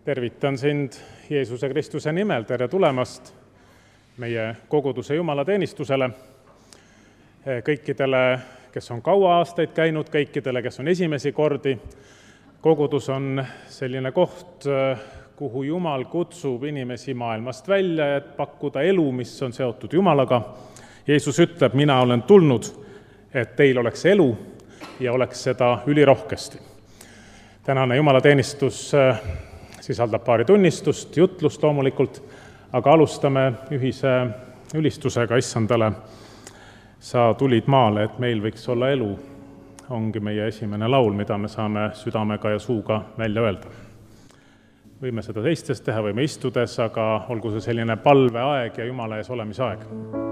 Tervitan sind Jeesuse Kristuse nimel, tere tulemast meie koguduse jumalateenistusele. Kõikidele, kes on kaua aastaid käinud, kõikidele, kes on esimesi kordi. Kogudus on selline koht, kuhu Jumal kutsub inimesi maailmast välja, et pakkuda elu, mis on seotud Jumalaga. Jeesus ütleb, mina olen tulnud, et teil oleks elu ja oleks seda ülirohkesti. Tänane jumalateenistus sisaldab paari tunnistust, jutlust loomulikult, aga alustame ühise ülistusega Issandale. Sa tulid maale, et meil võiks olla elu, ongi meie esimene laul, mida me saame südamega ja suuga välja öelda. Võime seda seistes teha, võime istudes, aga olgu see selline palveaeg ja Jumala ees olemise aeg.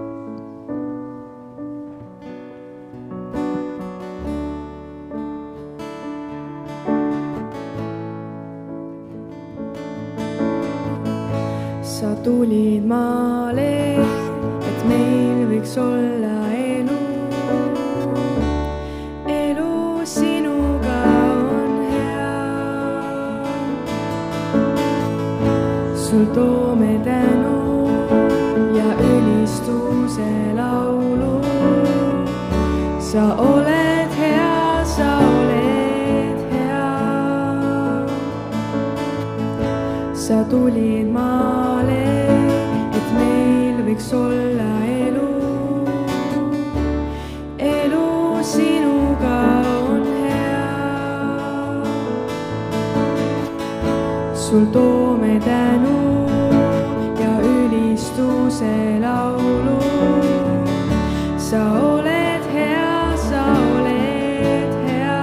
Sa tulid maale, et meil võiks olla elu. Elu sinuga on hea. Sul toome tänu ja ülistuse laulu. Sa oled hea, sa oled hea. Sa tulid maale, et meil võiks olla elu. Elu sinuga on hea. Sul toome tänu ja ülistuse laulu. Sa oled hea, sa oled hea.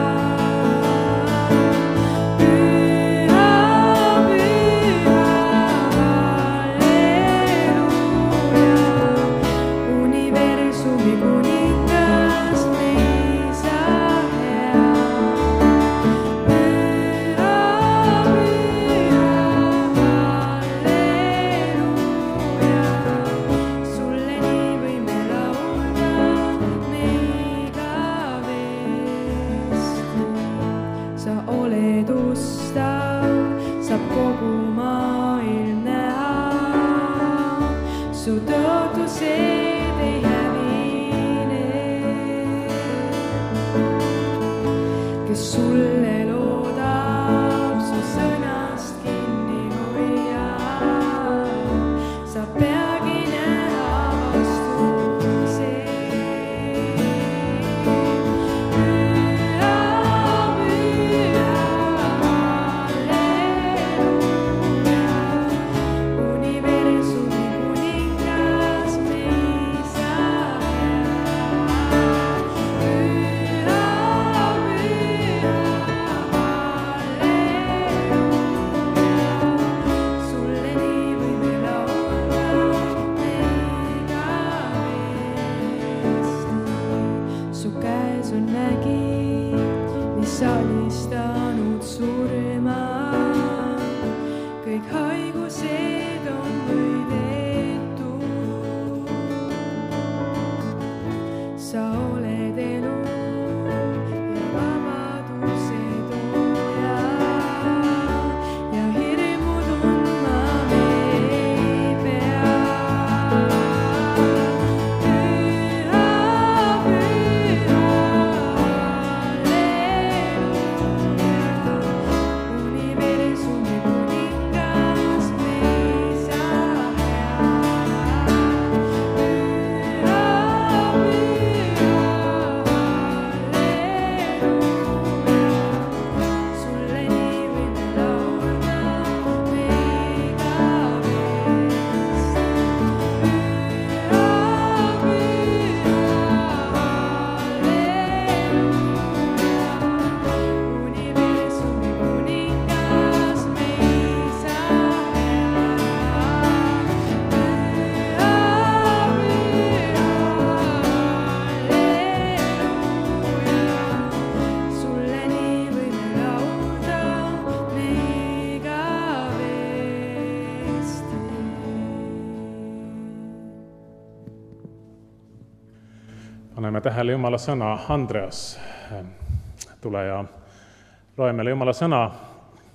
Paneme tähele Jumala sõna. Andreas, tule ja loe meile Jumala sõna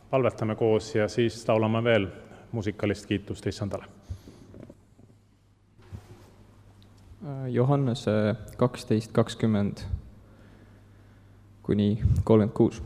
palvetame koos ja siis laulame veel muusikalist kiitust Issandale. Johannese 12:20 kuni 36.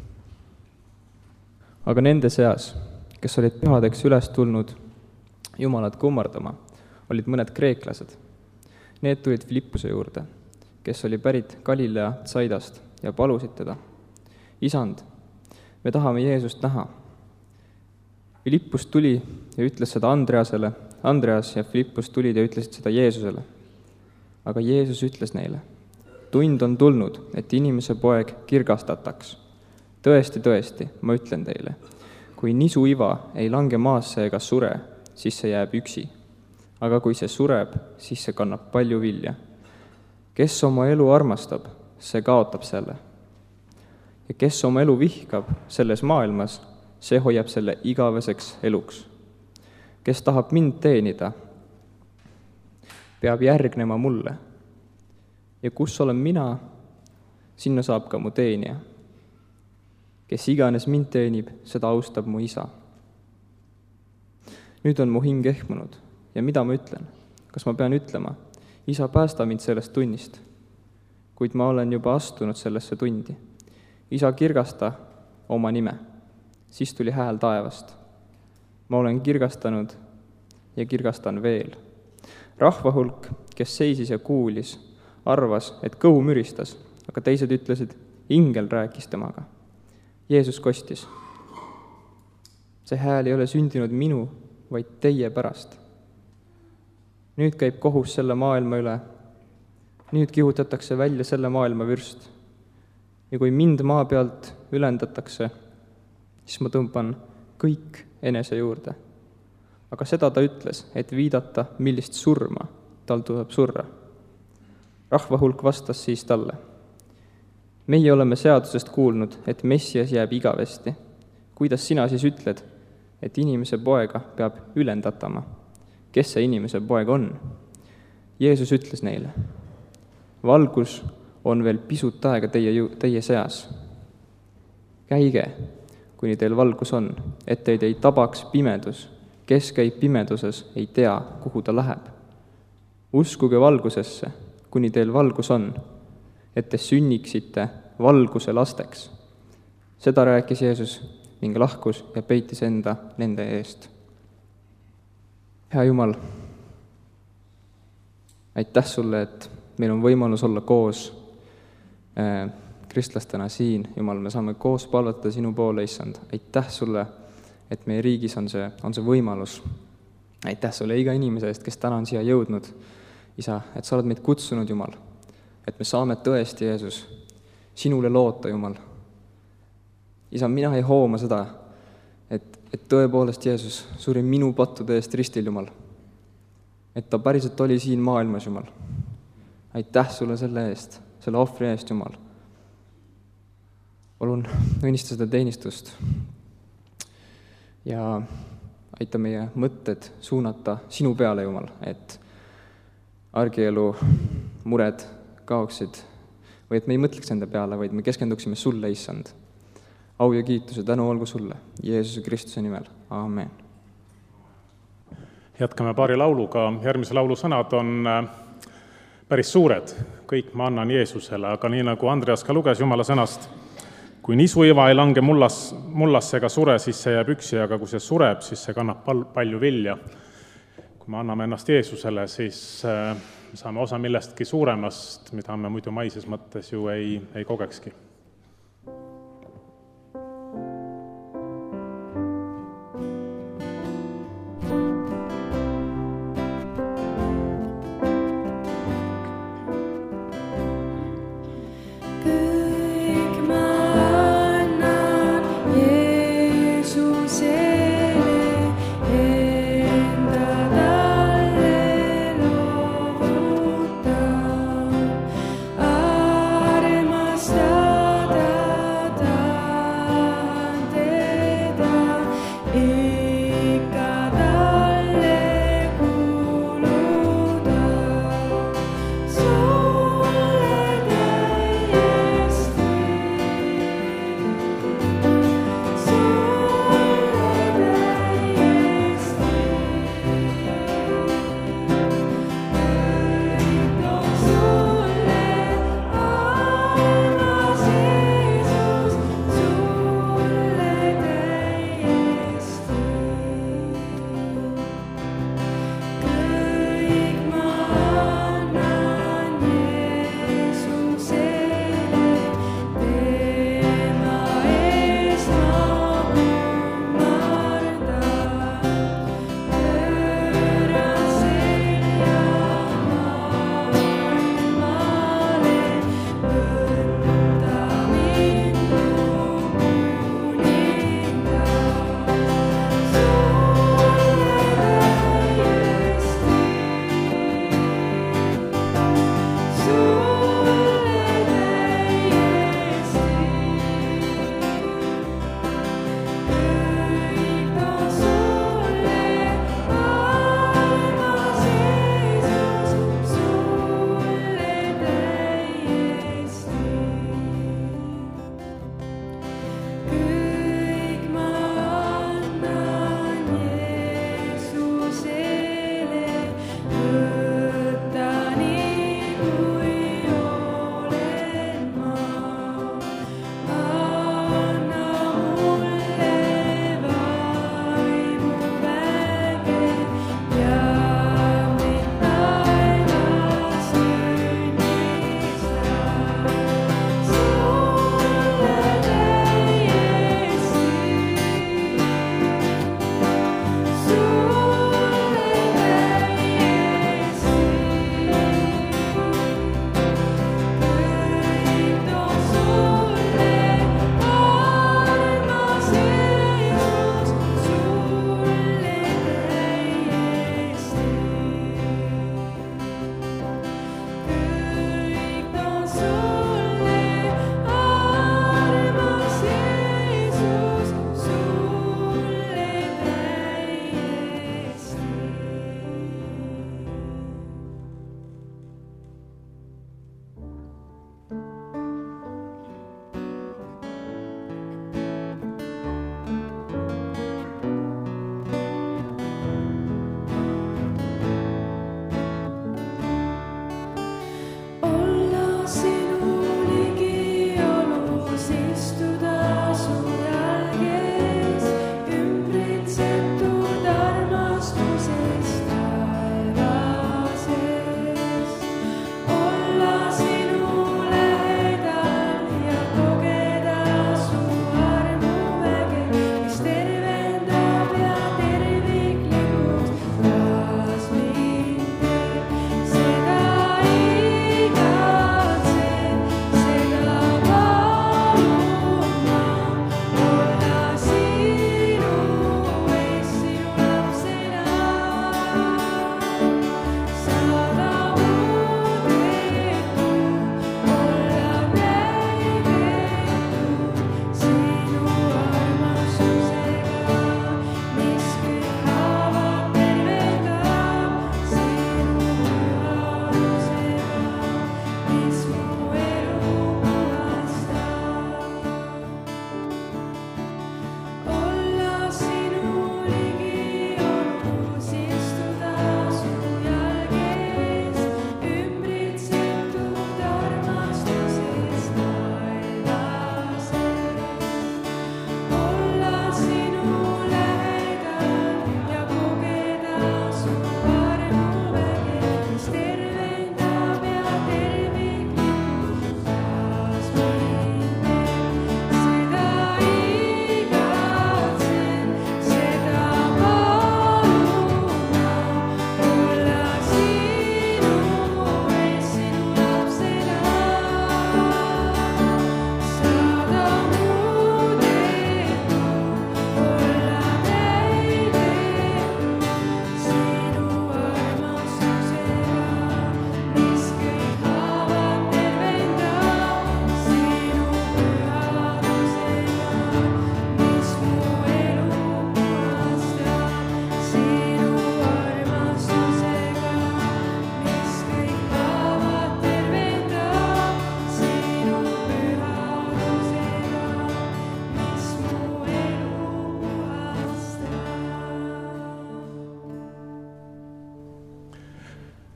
Aga nende seas, kes olid pühadeks üles tulnud Jumalat kummardama, olid mõned kreeklased. Need tulid Filippuse juurde, kes oli pärit Galilea Tsaidast ja palusid teda. Isand, me tahame Jeesust näha. Filippus tuli ja ütles seda Andreasele. Andreas ja Filippus tulid ja ütlesid seda Jeesusele. Aga Jeesus ütles neile, tund on tulnud, et inimese poeg kirgastataks. Tõesti, tõesti, ma ütlen teile, kui nisuiva ei lange maasse ega sure, siis see jääb üksi. Aga kui see sureb, siis see kannab palju vilja. Kes oma elu armastab, see kaotab selle. Ja kes oma elu vihkab selles maailmas, see hoiab selle igaveseks eluks. Kes tahab mind teenida, peab järgnema mulle. Ja kus olen mina, sinna saab ka mu teenija. Kes iganes mind teenib, seda austab mu isa. Nüüd on mu hing ehmunud ja mida ma ütlen? Kas ma pean ütlema, isa, päästa mind sellest tunnist, kuid ma olen juba astunud sellesse tundi. Isa, kirgasta oma nime. Siis tuli hääl taevast. Ma olen kirgastanud ja kirgastan veel. Rahvahulk, kes seisis ja kuulis, arvas, et kõhu müristas, aga teised ütlesid, ingel rääkis temaga. Jeesus kostis. See hääl ei ole sündinud minu, vaid teie pärast. Nüüd käib kohus selle maailma üle. Nüüd kihutatakse välja selle maailma vürst. Ja kui mind maa pealt ülendatakse, siis ma tõmban kõik enese juurde. Aga seda ta ütles, et viidata, millist surma tal tuleb surra. Rahvahulk vastas siis talle. Meie oleme seadusest kuulnud, et Messias jääb igavesti. Kuidas sina siis ütled, et inimese poega peab ülendatama? Kes see inimese poeg on? Jeesus ütles neile. Valgus on veel pisut aega teie seas. Käige, kuni teil valgus on, et teid ei tabaks pimedus. Kes käib pimeduses, ei tea, kuhu ta läheb. Uskuge valgusesse, kuni teil valgus on, et te sünniksite valguse lasteks. Seda rääkis Jeesus ning lahkus ja peitis enda nende eest. Hea Jumal, aitäh sulle, et meil on võimalus olla koos kristlastena siin. Jumal, me saame koos palvetada sinu poole, Issand. Aitäh sulle, et meie riigis on see võimalus. Aitäh sulle iga inimese eest, kes täna on siia jõudnud. Isa, et sa oled meid kutsunud, Jumal, et me saame tõesti, Jeesus, sinule loota, Jumal. Isa, mina ei hooma seda, et tõepoolest Jeesus suri minu pattude eest ristil, Jumal. Et ta päriselt oli siin maailmas, Jumal. Aitäh sulle selle eest, selle ohvri eest, Jumal. Palun õnnista seda teenistust ja aita meie mõtted suunata sinu peale, Jumal, et argielu mured kaoksid või et me ei mõtleks enda peale, vaid me keskenduksime sulle, Issand. Au ja kiituse, tänu olgu sulle, Jeesuse Kristuse nimel. Amen. Jätkame paari lauluga. Järgmise laulu sõnad on päris suured. Kõik ma annan Jeesusele, aga nii nagu Andreas ka luges Jumala sõnast, kui nisuiva ei lange mullasse ega sure, siis see jääb üksi, aga kui see sureb, siis see kannab palju vilja. Kui me anname ennast Jeesusele, siis saame osa millestki suuremast, mida me muidu maises mõttes ju ei kogekski. Armastaa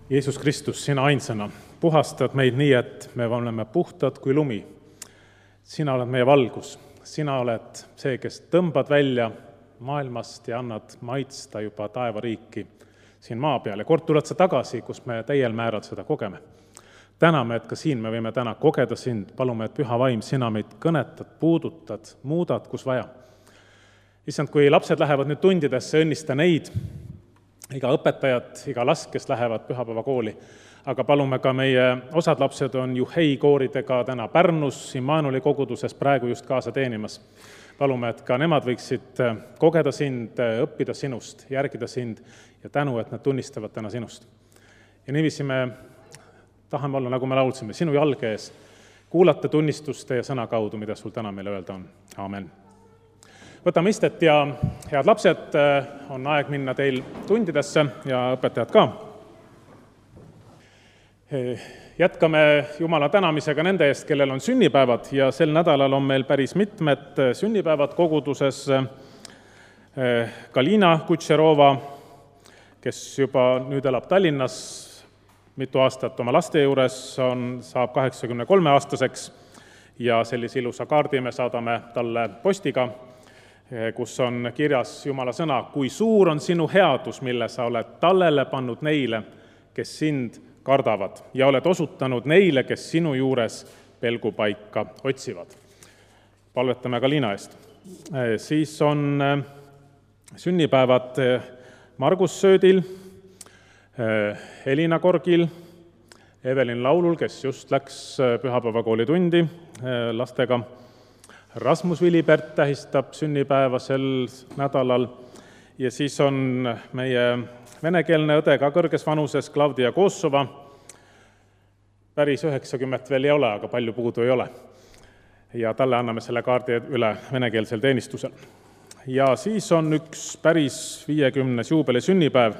Jeesus Kristus, sina ainsana puhastad meid nii, et me oleme puhtad kui lumi. Sina oled meie valgus, sina oled see, kes tõmbad välja maailmast ja annad maitsta juba taevariiki siin maa peal. Ja kord tuled sa tagasi, kus me täiel määral seda kogeme. Täname, et ka siin me võime täna kogeda sind, palume, et püha vaim, sina meid kõnetad, puudutad, muudad, kus vaja. Issand, kui lapsed lähevad nüüd tundidesse, õnnista neid, iga õpetajat, iga last, kes lähevad pühapäevakooli, aga palume ka meie osad lapsed on Juhei kooridega täna Pärnus, Immanueli koguduses praegu just kaasa teenimas. Palume, et ka nemad võiksid kogeda sind, õppida sinust, järgida sind ja tänu, et nad tunnistavad täna sinust. Ja niiviisi me tahame olla, nagu me laulsime, sinu jalge ees, kuulata tunnistuste ja sõna kaudu, mida sul täna meile öelda on. Aamen. Võtame istet ja head lapsed, on aeg minna teil tundidesse ja õpetajad ka. Jätkame Jumala tänamisega nende eest, kellel on sünnipäevad ja sel nädalal on meil päris mitmed sünnipäevad koguduses. Galina Kutšerova, kes juba nüüd elab Tallinnas, mitu aastat oma laste juures, saab 83-aastaseks ja sellise ilusa kaardi me saadame talle postiga, kus on kirjas Jumala sõna, kui suur on sinu headus, mille sa oled tallele pannud neile, kes sind kardavad ja oled osutanud neile, kes sinu juures pelgupaika otsivad. Palvetame Galina eest. Siis on sünnipäevad Margus Söödil, Elina Korgil, Evelin Laulul, kes just läks pühapäevakooli tundi lastega. Rasmus Vilibert tähistab sünnipäeva sel nädalal ja siis on meie venekeelne õde ka kõrges vanuses, Claudia Kossova. Päris 90 veel ei ole, aga palju puudu ei ole. Ja talle anname selle kaardi üle venekeelsel teenistusel. Ja siis on üks päris 50 juubeli sünnipäev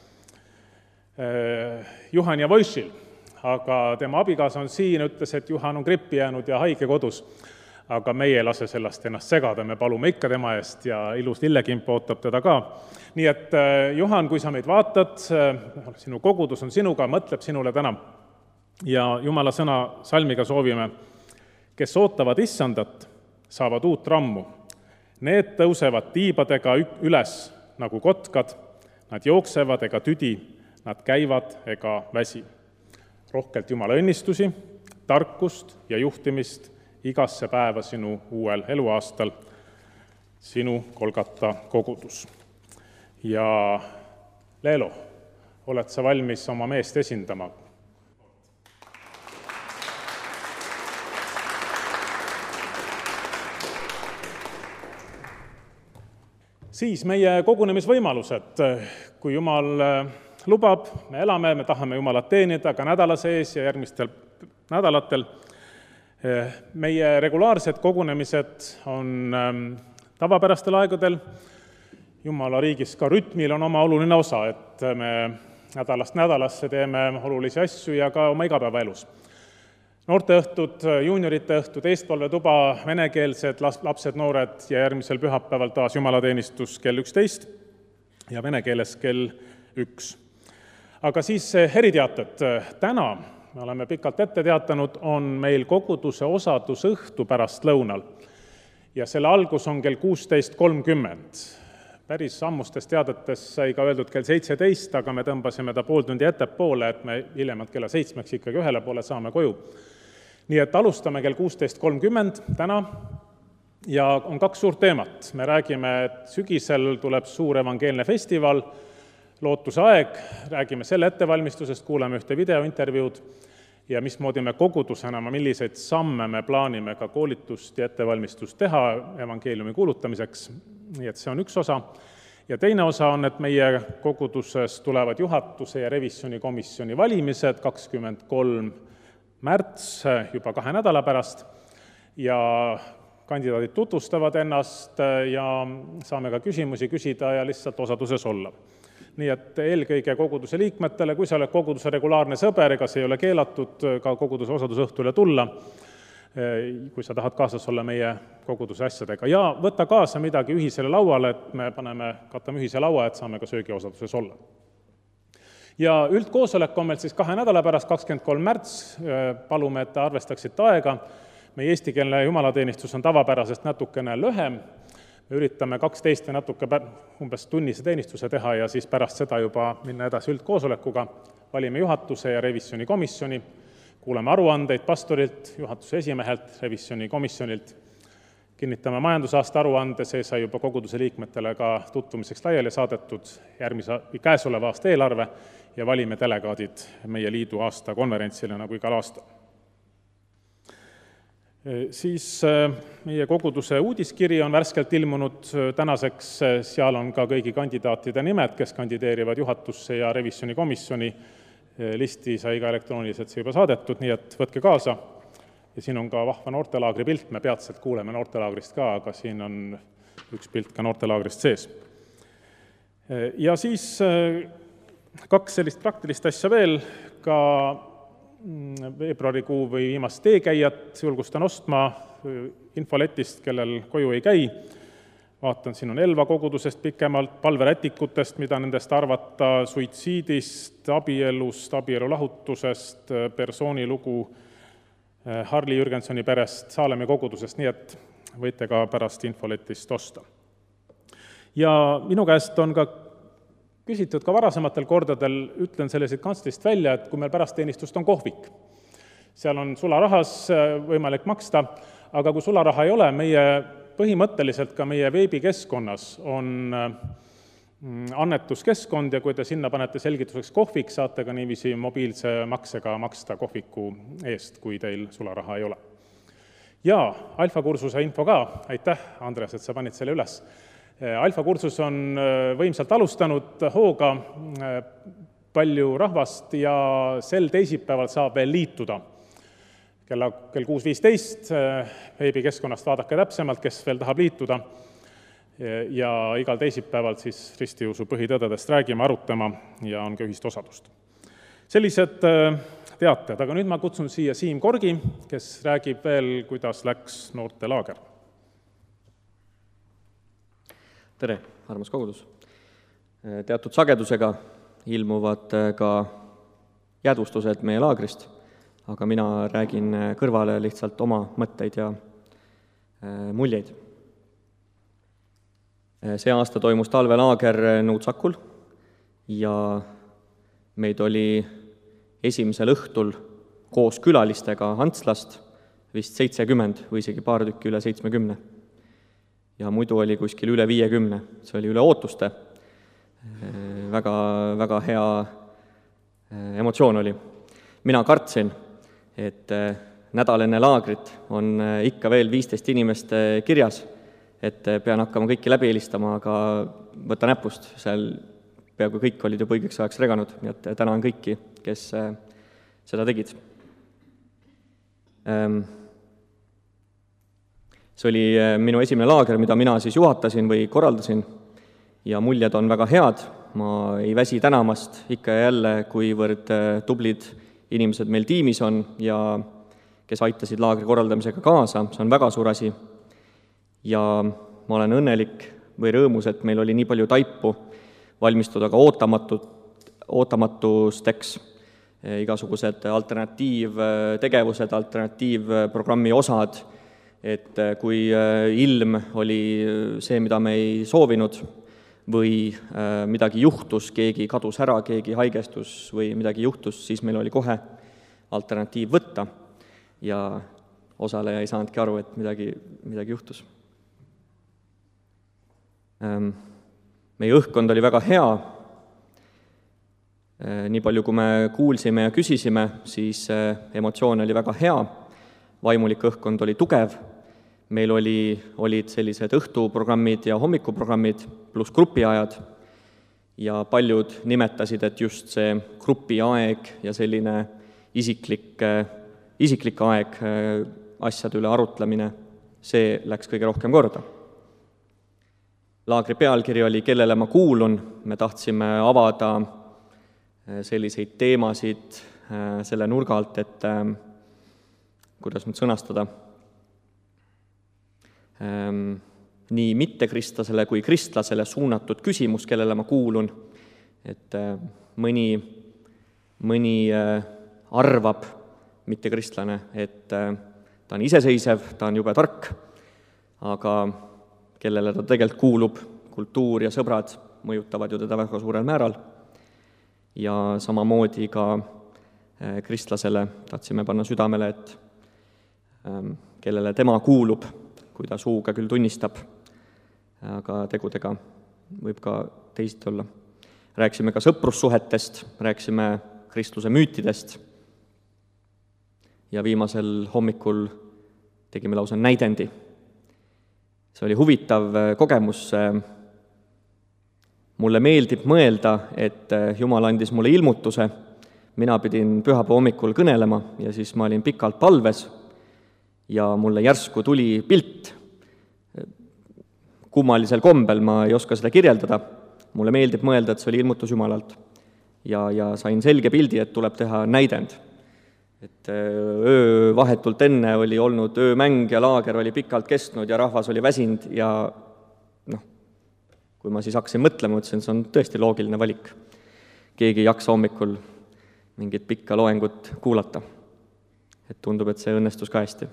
Juhan Javoišil, aga tema abikaasa on siin, ütles, et Juhan on grippi jäänud ja haige kodus, aga meie ei lase sellest ennast segada, me palume ikka tema eest ja ilus lillekimp ootab teda ka. Nii et Juhan, kui sa meid vaatad, sinu kogudus on sinuga, mõtleb sinule täna ja Jumala sõna salmiga soovime, kes ootavad issandat, saavad uut rammu. Need tõusevad tiibadega üles nagu kotkad, nad jooksevad ega tüdi, nad käivad ega väsi. Rohkelt Jumala õnnistusi, tarkust ja juhtimist igasse päeva sinu uuel eluaastal, sinu Kolgata kogudus. Ja Leelo, oled sa valmis oma meest esindama? Siis meie kogunemisvõimalused, kui Jumal lubab, me elame, me tahame Jumalat teenida ka nädala sees ja järgmistel nädalatel. Meie regulaarsed kogunemised on tavapärastel aegadel. Jumala riigis ka rütmil on oma oluline osa, et me nädalast nädalasse teeme olulisi asju ja ka oma igapäevaelus. Noorteõhtud, juuniorite õhtud, eestpalvetuba, venekeelsed lapsed, noored ja järgmisel pühapäeval taas jumalateenistus kell 11 ja vene keeles kell 1. Aga siis eriteated. Täna, me oleme pikalt ette teatanud, on meil koguduse osadusõhtu pärast lõunal ja selle algus on kell 16.30. Päris ammustes teadetes sai ka öeldud kell 17, aga me tõmbasime ta pool tundi ettepoole, et me hiljemalt kella 7 ikkagi 1 poole saame koju. Nii et alustame kell 16.30 täna ja on 2 suurt teemat. Me räägime, et sügisel tuleb suur evangeelne festival, lootuse aeg, räägime selle ettevalmistusest, kuuleme ühte videointervjuud ja mismoodi me kogudusena, milliseid samme me plaanime ka koolitust ja ettevalmistust teha evangeeliumi kuulutamiseks. Nii et see on üks osa. Ja teine osa on, et meie koguduses tulevad juhatuse ja revisjonikomisjoni valimised 23. märts juba 2 nädala pärast ja kandidaadid tutvustavad ennast ja saame ka küsimusi küsida ja lihtsalt osaduses olla. Nii et eelkõige koguduse liikmetele, kui sa oled koguduse regulaarne sõber, ega see ei ole keelatud ka koguduse osadusõhtule tulla, kui sa tahad kaasas olla meie koguduse asjadega. Ja võtta kaasa midagi ühisele lauale, et me katame ühise laua, et saame ka söögiosaduses olla. Ja üldkoosolek on meil siis 2 nädala pärast, 23. märts, palume, et arvestaksite aega. Meie eestikeelne jumalateenistus on tavapärasest natukene lühem, me üritame 12 ja natuke umbes tunnise teenistuse teha ja siis pärast seda juba minna edasi üldkoosolekuga, valime juhatuse ja revisjonikomisjoni, kuuleme aruandeid pastorilt, juhatuse esimehelt, revisjonikomisjonilt, kinnitame majandusaasta aruande, see sai juba koguduse liikmetele ka tutvumiseks laiali saadetud käesoleva aasta eelarve ja valime delegaadid meie liidu aasta konverentsile nagu igal aastal. Siis meie koguduse uudiskiri on värskelt ilmunud tänaseks, seal on ka kõigi kandidaatide nimed, kes kandideerivad juhatusse ja revisjonikomisjoni, listi sai ka elektrooniliselt see juba saadetud, nii et võtke kaasa. Ja siin on ka vahva noortelaagri pilt, me peatselt kuuleme noortelaagrist ka, aga siin on üks pilt ka noortelaagrist sees. Ja siis 2 sellist praktilist asja veel, ka veebruarikuu või viimast teekäijat julgustan ostma infoletist, kellel koju ei käi. Vaatan, siin on Elva kogudusest pikemalt, palverätikutest, mida nendest arvata, suitsiidist, abielust, abielulahutusest, persoonilugu Harli Jürgensoni perest, Saalemi kogudusest, nii et võite ka pärast infoletist osta. Ja minu käest on ka küsitud ka varasematel kordadel, ütlen selliseid kantslist välja, et kui meil pärast teenistust on kohvik. Seal on sularahas võimalik maksta, aga kui sularaha ei ole, meie põhimõtteliselt ka meie veebikeskkonnas on annetuskeskkond ja kui te sinna panete selgituseks kohvik, saate ka niiviisi mobiilse maksega maksta kohviku eest, kui teil sularaha ei ole. Ja alfakursuse info ka, aitäh, Andres, et sa panid selle üles. Alfakursus on võimsalt alustanud hooga, palju rahvast ja sel teisipäeval saab veel liituda. Kell 6.15 veebikeskkonnast vaadake täpsemalt, kes veel tahab liituda. Ja igal teisipäeval siis ristiusu põhitõdedest räägime, arutama ja on ka ühist osadust. Sellised teated, aga nüüd ma kutsun siia Siim Korgi, kes räägib veel, kuidas läks noortelaager. Tere, armas kogudus! Teatud sagedusega ilmuvad ka jäädvustused meie laagrist, aga mina räägin kõrvale lihtsalt oma mõtteid ja muljeid. See aasta toimus talvelaager Nuutsakul ja meid oli esimesel õhtul koos külalistega Antslast vist 70 või isegi paar tükki üle 70. Ja muidu oli kuskil üle 50, see oli üle ootuste. Väga, väga hea emotsioon oli. Mina kartsin, et nädal enne laagrit on ikka veel 15 inimest kirjas, et pean hakkama kõiki läbi helistama, aga võta näpust, seal peaaegu kõik olid juba õigeks ajaks reganud, nii et tänan kõiki, kes seda tegid. See oli minu esimene laager, mida mina siis juhatasin või korraldasin ja muljed on väga head. Ma ei väsi tänamast ikka ja jälle, kuivõrd tublid inimesed meil tiimis on ja kes aitasid laagri korraldamisega kaasa. See on väga suur asi. Ja ma olen õnnelik või rõõmus, et meil oli nii palju taipu valmistuda ka ootamatusteks. Igasugused alternatiivtegevused, alternatiivprogrammi osad, et kui ilm oli see, mida me ei soovinud või midagi juhtus, keegi kadus ära, keegi haigestus või midagi juhtus, siis meil oli kohe alternatiiv võtta ja osaleja ei saanudki aru, et midagi juhtus. Meie õhkkond oli väga hea. Nii palju, kui me kuulsime ja küsisime, siis emotsioon oli väga hea. Vaimulik õhkkond oli tugev, meil olid sellised õhtuprogrammid ja hommikuprogrammid pluss grupiajad ja paljud nimetasid, et just see grupiaeg ja selline isiklik aeg, asjade üle arutlemine, see läks kõige rohkem korda. Laagri pealkiri oli Kellele ma kuulun, me tahtsime avada selliseid teemasid selle nurga alt, et kuidas nüüd sõnastada, nii mittekristlasele kui kristlasele suunatud küsimus, kellele ma kuulun, et mõni mõni arvab, mitte kristlane, et ta on iseseisev, ta on jube tark, aga kellele ta tegelikult kuulub, kultuur ja sõbrad mõjutavad ju teda väga suurel määral. Ja samamoodi ka kristlasele tahtsime panna südamele, et kellele tema kuulub, kui ta suuga küll tunnistab, aga tegudega võib ka teisiti olla. Rääkisime ka sõprussuhetest, rääkisime kristluse müütidest ja viimasel hommikul tegime lausa näidendi. See oli huvitav kogemus. Mulle meeldib mõelda, et Jumal andis mulle ilmutuse, mina pidin pühapäeva hommikul kõnelema ja siis ma olin pikalt palves ja mulle järsku tuli pilt. Kummalisel kombel, ma ei oska seda kirjeldada. Mulle meeldib mõelda, et see oli ilmutus Jumalalt. Ja sain selge pildi, et tuleb teha näidend. Et öö vahetult enne oli olnud öömäng ja laager oli pikalt kestnud ja rahvas oli väsinud ja kui ma siis hakkasin mõtlema, mõtlesin, see on tõesti loogiline valik. Keegi ei jaksa hommikul mingit pikka loengut kuulata. Et tundub, et see õnnestus ka hästi.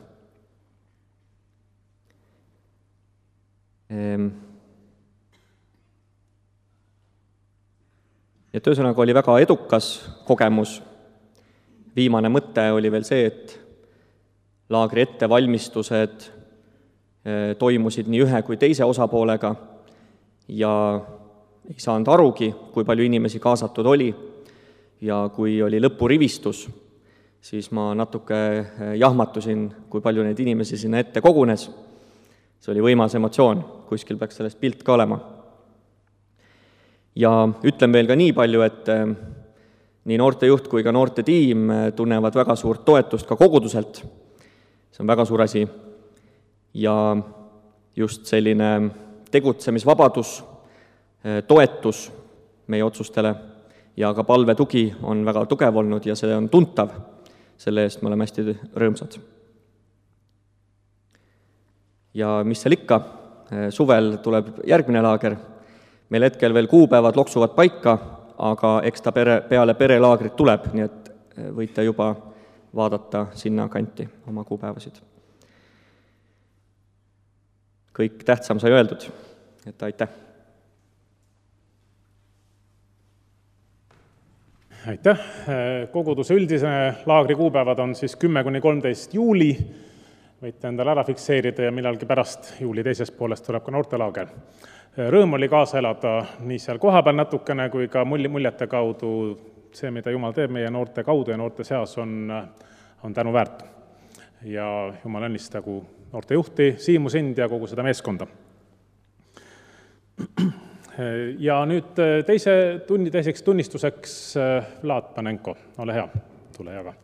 Ja ühesõnaga oli väga edukas kogemus. Viimane mõte oli veel see, et laagri ettevalmistused toimusid nii ühe kui teise osapoolega ja ei saanud arugi, kui palju inimesi kaasatud oli ja kui oli lõpurivistus, siis ma natuke jahmatusin, kui palju neid inimesi sinna ette kogunes. See oli võimas emotsioon, kuskil peaks sellest pilt ka olema. Ja ütlen veel ka nii palju, et nii noortejuht kui ka noortetiim tunnevad väga suurt toetust ka koguduselt. See on väga suur asi. Ja just selline tegutsemisvabadus, toetus meie otsustele ja ka palvetugi on väga tugev olnud ja see on tuntav. Selle eest me oleme hästi rõõmsad. Ja mis seal ikka, suvel tuleb järgmine laager. Meil hetkel veel kuupäevad loksuvad paika, aga eks ta peale perelaagrit tuleb, nii et võite juba vaadata sinna kanti oma kuupäevasid. Kõik tähtsam sai öeldud, et aitäh! Aitäh! Koguduse üldise laagri kuupäevad on siis 10–13 juuli. Võite endale ära fikseerida ja millalgi pärast juuli teisest poolest tuleb ka noortelaager. Rõõm oli kaasa elada nii seal kohapeal natukene kui ka muljete kaudu. See, mida Jumal teeb meie noorte kaudu ja noorte seas, on tänu väärt. Ja Jumal õnnistagu noorte juhti, Siimu Sind ja kogu seda meeskonda. Ja nüüd teiseks tunnistuseks Vlad Panenko. Ole hea, tule jaga.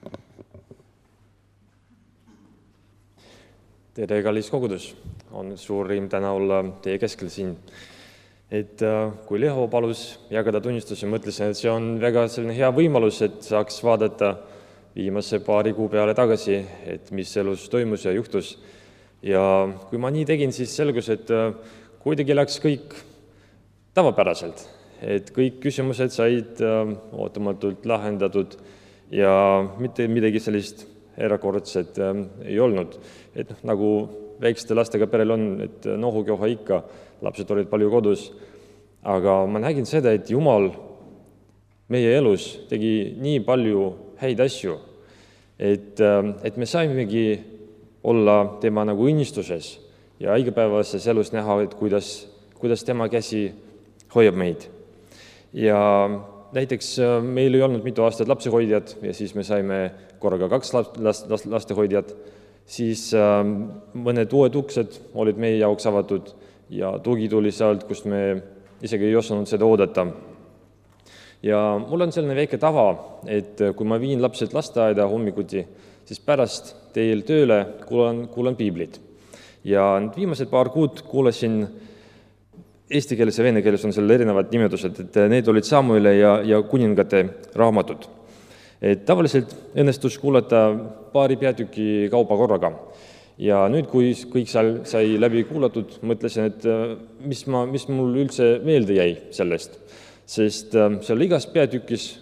Tere, kallis kogudus! On suur rõõm täna olla teie keskel siin. Et kui Leho palus jagada tunnistusi, mõtlesin, et see on väga selline hea võimalus, et saaks vaadata viimase paari kuu peale tagasi, et mis elus toimus ja juhtus. Ja kui ma nii tegin, siis selgus, et kuidagi läks kõik tavapäraselt. Et kõik küsimused said ootamatult lahendatud ja mitte midagi sellist erakordset ei olnud. Et nagu väikeste lastega perel on, et nohukoha ikka, lapsed olid palju kodus. Aga ma nägin seda, et Jumal meie elus tegi nii palju häid asju, et me saimegi olla tema nagu õnnistuses ja igapäevases elus näha, et kuidas tema käsi hoiab meid. Ja näiteks meil ei olnud mitu aastat lapsehoidjad ja siis me saime korraga 2 lastehoidjat, siis mõned uued uksed olid meie jaoks avatud ja tugi tuli sealt, kust me isegi ei osanud seda oodata. Ja mul on selline väike tava, et kui ma viin lapsed lasteaeda hommikuti, siis pärast teel tööle kuulan piiblit. Ja viimased paar kuud kuulasin eesti keeles ja vene keeles on seal erinevad nimetused, et need olid Samuele ja kuningate raamatud. Et tavaliselt õnnestus kuulata paari peatüki kaupa korraga. Ja nüüd, kui kõik sai läbi kuulatud, mõtlesin, et mis mul üldse meelde jäi sellest. Sest seal igas peatükis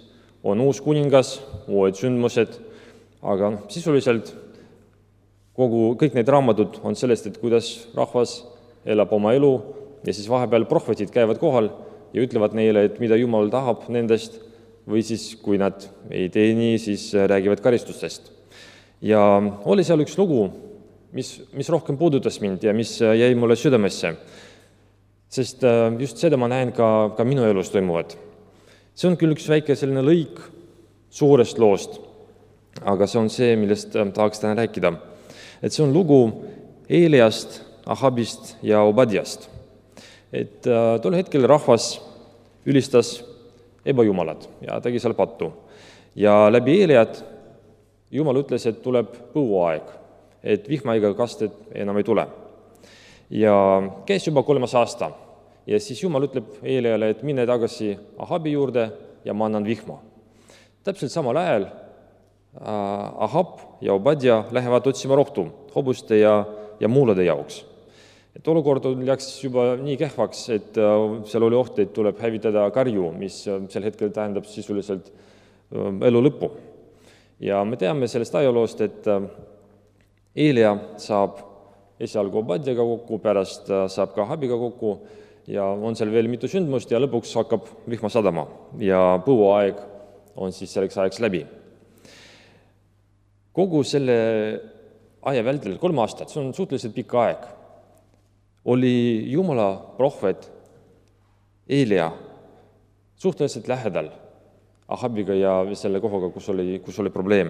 on uus kuningas, uued sündmused, aga sisuliselt kõik need raamatud on sellest, et kuidas rahvas elab oma elu ja siis vahepeal prohvetid käivad kohal ja ütlevad neile, et mida Jumal tahab nendest või siis kui nad ei tee nii, siis räägivad karistustest. Ja oli seal üks lugu, mis rohkem puudutas mind ja mis jäi mulle südamesse, sest just seda ma näen ka minu elus toimuvad. See on küll üks väike selline lõik suurest loost, aga see on see, millest tahaks täna rääkida. Et see on lugu Eeliast, Ahabist ja Obadiast. Et tol hetkel rahvas ülistas ebajumalad ja tegi seal pattu. Ja läbi Eeliat Jumal ütles, et tuleb põuaeg, et vihmaiga kasted enam ei tule. Ja käis juba 3. aasta ja siis Jumal ütleb Eeliale, et mine tagasi Ahabi juurde ja ma annan vihma. Täpselt samal ajal Ahab ja Obadia lähevad otsima rohtu, hobuste ja muulade jaoks. Et olukord läks juba nii kehvaks, et seal oli oht, et tuleb hävitada karju, mis sel hetkel tähendab sisuliselt elu lõppu. Ja me teame sellest ajaloost, et Eelia saab esialgu Obadiaga kokku, pärast saab ka Ahabiga kokku ja on seal veel mitu sündmust ja lõpuks hakkab vihma sadama ja põuaeg on siis selleks ajaks läbi. Kogu selle aja vältel 3 aastat, see on suhteliselt pikk aeg, oli Jumala prohvet Eelia suhteliselt lähedal Ahabiga ja selle kohaga, kus oli probleem.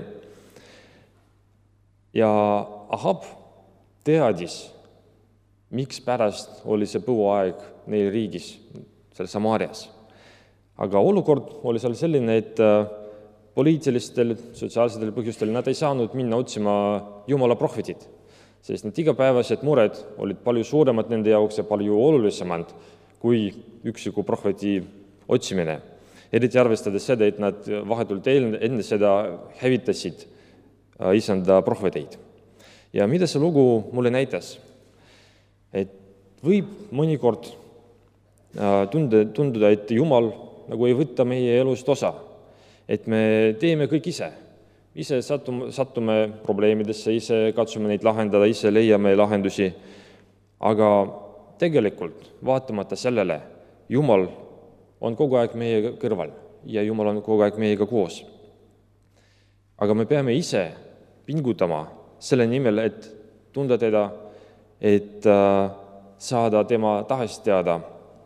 Ja Ahab teadis, miks pärast oli see põuaeg neil riigis, seal Samaarias. Aga olukord oli seal selline, et poliitilistel, sotsiaalsetel põhjustel nad ei saanud minna otsima Jumala prohvetid, sest need igapäevased mured olid palju suuremad nende jaoks ja palju olulisemad kui üksiku prohveti otsimine. Eriti arvestades seda, et nad vahetult enne seda hävitasid isanda prohveteid. Ja mida see lugu mulle näitas? Et võib mõnikord tunduda, et Jumal nagu ei võtta meie elust osa. Et me teeme kõik ise sattume probleemidesse, ise katsume neid lahendada, ise leiame lahendusi, aga tegelikult vaatamata sellele Jumal on kogu aeg meie kõrval ja Jumal on kogu aeg meiega koos. Aga me peame ise pingutama selle nimel, et tunda teda, et saada tema tahest teada.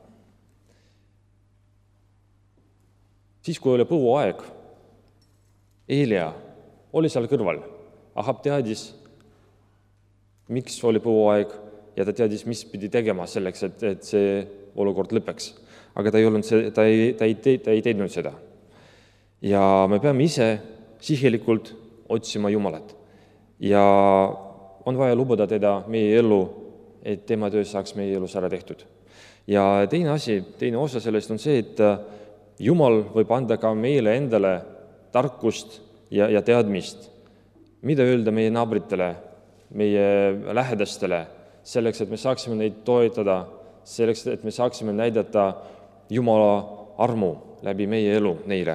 Siis, kui oli põuaeg, Eelia oli seal kõrval. Ahab teadis, miks oli põuaeg ja ta teadis, mis pidi tegema selleks, et see olukord lõpeks. Aga ta ei teinud seda. Ja me peame ise sihilikult otsima Jumalat. Ja on vaja lubada teda meie ellu, et tema töö saaks meie elus ära tehtud. Ja teine osa sellest on see, et Jumal võib anda ka meile endale tarkust ja teadmist, mida öelda meie naabritele, meie lähedastele, selleks, et me saaksime neid toetada, selleks, et me saaksime näidata Jumala armu läbi meie elu neile.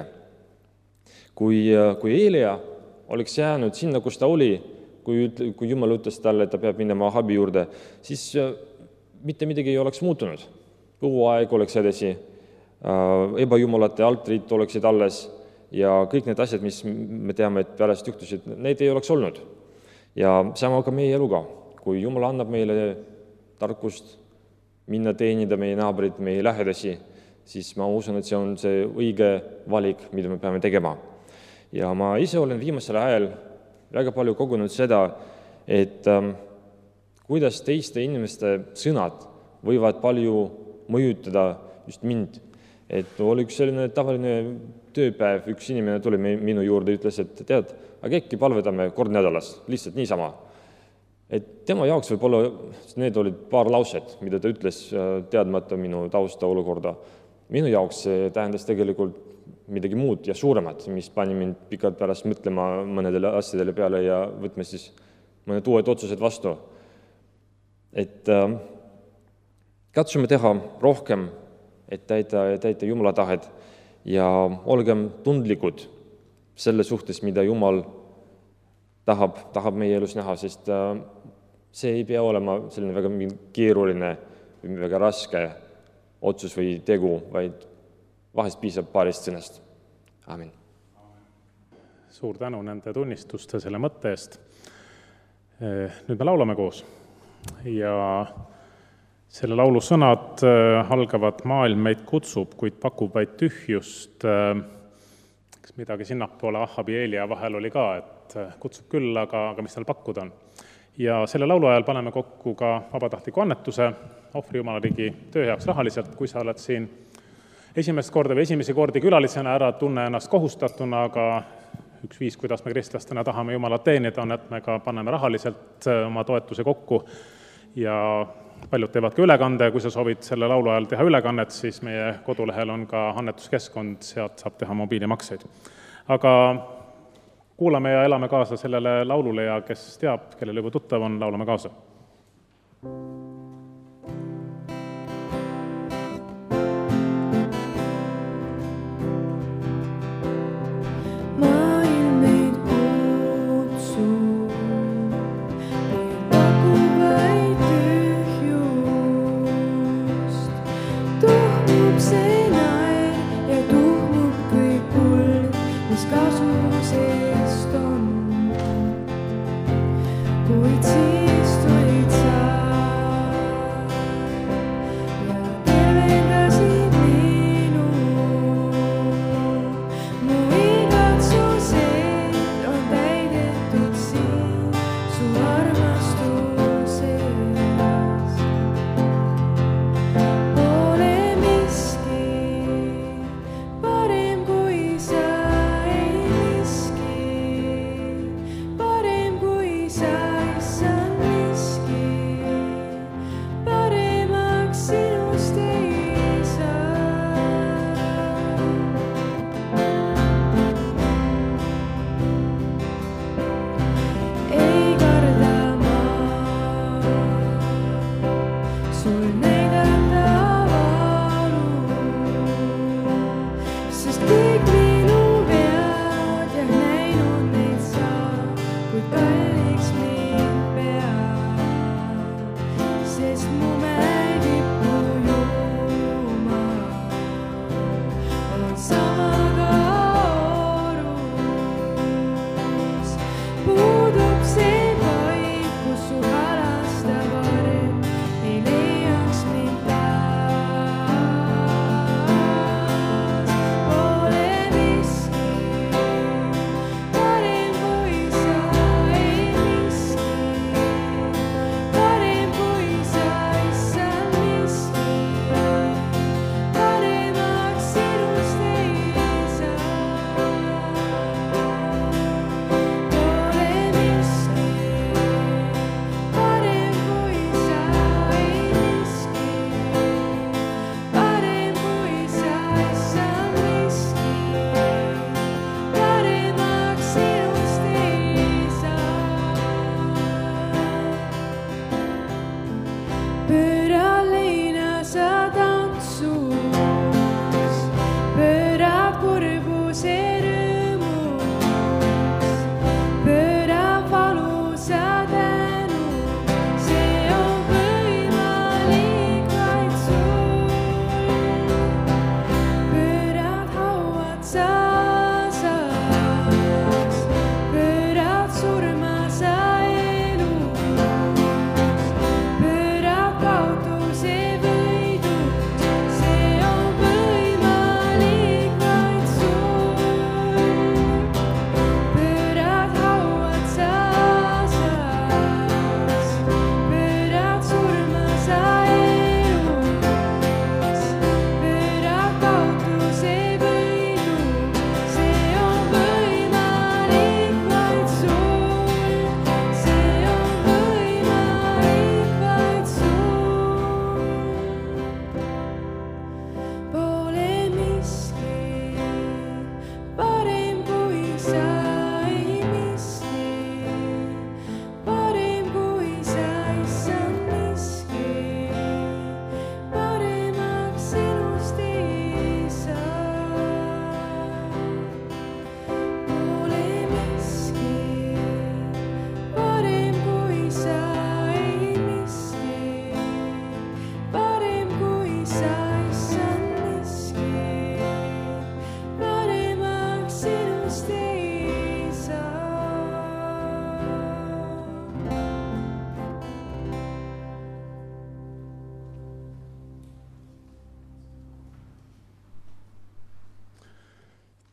Kui Eelia oleks jäänud sinna, kus ta oli, kui Jumal ütles talle, et ta peab minema Ahabi juurde, siis mitte midagi ei oleks muutunud. Põuaeg oleks edasi, ebajumalate altrid oleksid alles ja kõik need asjad, mis me teame, et pärast juhtusid, neid ei oleks olnud. Ja sama ka meie eluga. Kui Jumal annab meile tarkust minna teenida meie naabrid, meie lähedasi, siis ma usun, et see on see õige valik, mida me peame tegema. Ja ma ise olen viimasel ajal väga palju kogunud seda, et kuidas teiste inimeste sõnad võivad palju mõjutada just mind. Et oli üks selline tavaline tööpäev, üks inimene tuli minu juurde ja ütles, et tead, aga äkki palvedame kord nädalas, lihtsalt niisama. Et tema jaoks võib-olla need olid paar lauset, mida ta ütles teadmata minu tausta olukorda. Minu jaoks see tähendas tegelikult midagi muud ja suuremat, mis pani mind pikalt pärast mõtlema mõnedele asjadele peale ja võtme siis mõned uued otsused vastu. Et katsume teha rohkem, et täita Jumala tahet ja olgem tundlikud selle suhtes, mida Jumal tahab meie elus näha, sest see ei pea olema selline väga keeruline või väga raske otsus või tegu, vaid vahest piisab paarist sõnast. Aamen. Suur tänu nende tunnistuste selle mõtte eest. Nüüd me laulame koos ja selle laulu sõnad algavad: maailm meid kutsub, kuid pakub vaid tühjust. Kas midagi sinnapoole Ahabi ja Eelia vahel oli ka, et kutsub küll, aga mis tal pakkuda on. Ja selle laulu ajal paneme kokku ka vabatahtliku annetuse ohvri Jumala riigi töö heaks rahaliselt. Kui sa oled siin esimest korda või esimesi kordi külalisena, ära tunne ennast kohustatuna, aga üks viis, kuidas me kristlastena tahame Jumalat teenida, on, et me ka paneme rahaliselt oma toetuse kokku ja paljud teevad ka ülekande. Kui sa soovid selle laulu ajal teha ülekannet, siis meie kodulehel on ka annetuskeskkond, sealt saab teha mobiilimakseid. Aga kuulame ja elame kaasa sellele laulule ja kes teab, kellel juba tuttav on, laulame kaasa. Pole miski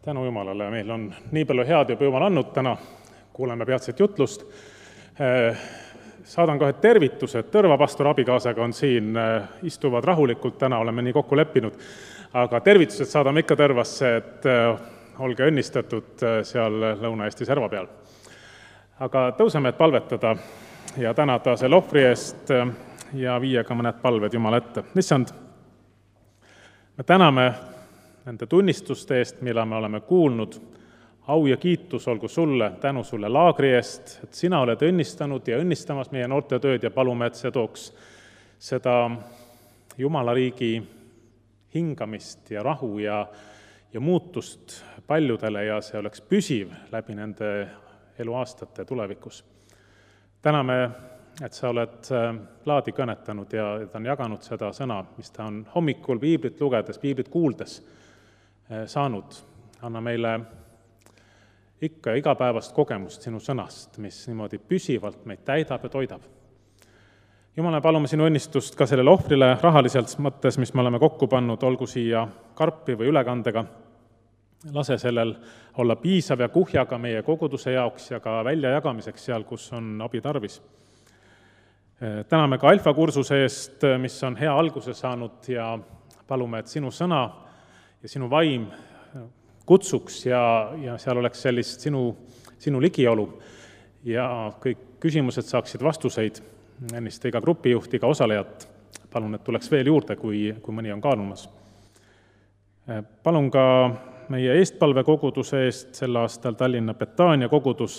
Tänu Jumalale, meil on nii palju head juba Jumal andnud täna, kuuleme peatset jutlust. Saadan kohe tervitused, Tõrva pastor abikaasaga on siin, istuvad rahulikult täna, oleme nii kokku leppinud, aga tervitused saadame ikka Tõrvasse, et olge õnnistatud seal Lõuna-Eesti serva peal. Aga tõuseme, et palvetada ja tänada selle ohvri eest ja viia ka mõned palved Jumala ette. Issand, me täname nende tunnistuste eest, mille me oleme kuulnud. Au ja kiitus olgu sulle, tänu sulle laagri eest, et sina oled õnnistanud ja õnnistamas meie noorte tööd ja palume, et see tooks seda Jumala riigi hingamist ja rahu ja muutust paljudele ja see oleks püsiv läbi nende eluaastate tulevikus. Täname, et sa oled Laadi kõnetanud ja ta on jaganud seda sõna, mis ta on hommikul piiblit lugedes, piiblit kuuldes saanud. Anna meile ikka igapäevast kogemust sinu sõnast, mis niimoodi püsivalt meid täidab ja toidab. Jumal, me palume sinu õnnistust ka sellele ohvrile rahaliselt mõttes, mis me oleme kokku pannud, olgu siia karpi või ülekandega. Lase sellel olla piisav ja kuhjaga meie koguduse jaoks ja ka väljajagamiseks seal, kus on abi tarvis. Täname ka Alfa kursuse eest, mis on hea alguse saanud ja palume, et sinu sõna ja sinu vaim kutsuks ja seal oleks sellist sinu ligiolu ja kõik küsimused saaksid vastuseid ennist iga grupijuht, iga osalejat. Palun, et tuleks veel juurde, kui mõni on kaalumas. Palun ka meie eestpalve koguduse eest sel aastal Tallinna Betania kogudus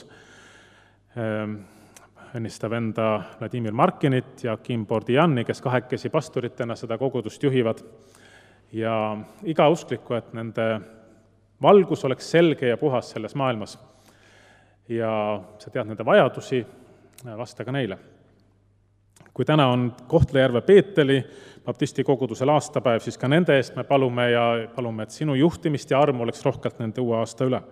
õnnistab enda Vladimir Markinit ja Kim Bordiani, kes kahekesi pastoritena seda kogudust juhivad ja iga uskliku, et nende valgus oleks selge ja puhas selles maailmas ja sa tead nende vajadusi, vasta ka neile. Kui täna on Kohtla-Järve Peeteli baptisti kogudusel aastapäev, siis ka nende eest me palume, et sinu juhtimist ja armu oleks rohkelt nende uue aasta üle.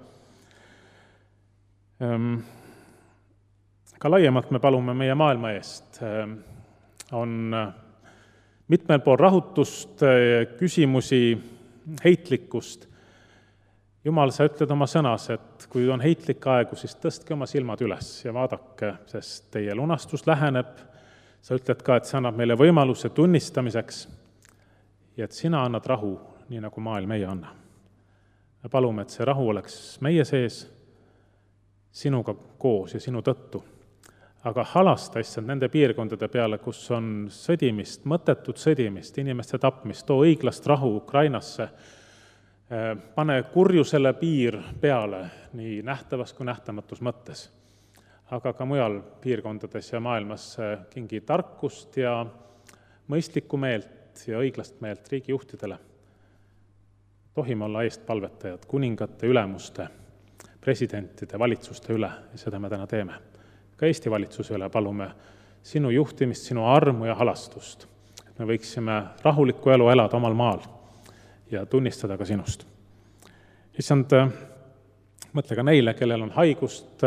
Ka laiemalt me palume meie maailma eest. On mitmel pool rahutust, küsimusi, heitlikkust. Jumal, sa ütled oma sõnas, et kui on heitlik aegu, siis tõstke oma silmad üles ja vaadake, sest teie lunastus läheneb. Sa ütled ka, et sa annad meile võimaluse tunnistamiseks ja et sina annad rahu, nii nagu maailm ei anna. Me palume, et see rahu oleks meie sees, sinuga koos ja sinu tõttu. Aga halasta issand nende piirkondade peale, kus on sõdimist, mõttetut sõdimist, inimeste tapmist, too õiglast rahu Ukrainasse, pane kurjusele piir peale nii nähtavas kui nähtamatus mõttes, aga ka mujal piirkondades ja maailmas kingi tarkust ja mõistlikku meelt ja õiglast meelt riigijuhtidele. Tohime olla eestpalvetajad kuningate, ülemuste, presidentide, valitsuste üle ja seda me täna teeme. Ka Eesti valitsuse üle palume sinu juhtimist, sinu armu ja halastust, et me võiksime rahulikku elu elada omal maal ja tunnistada ka sinust. Issand, mõtle ka neile, kellel on haigust,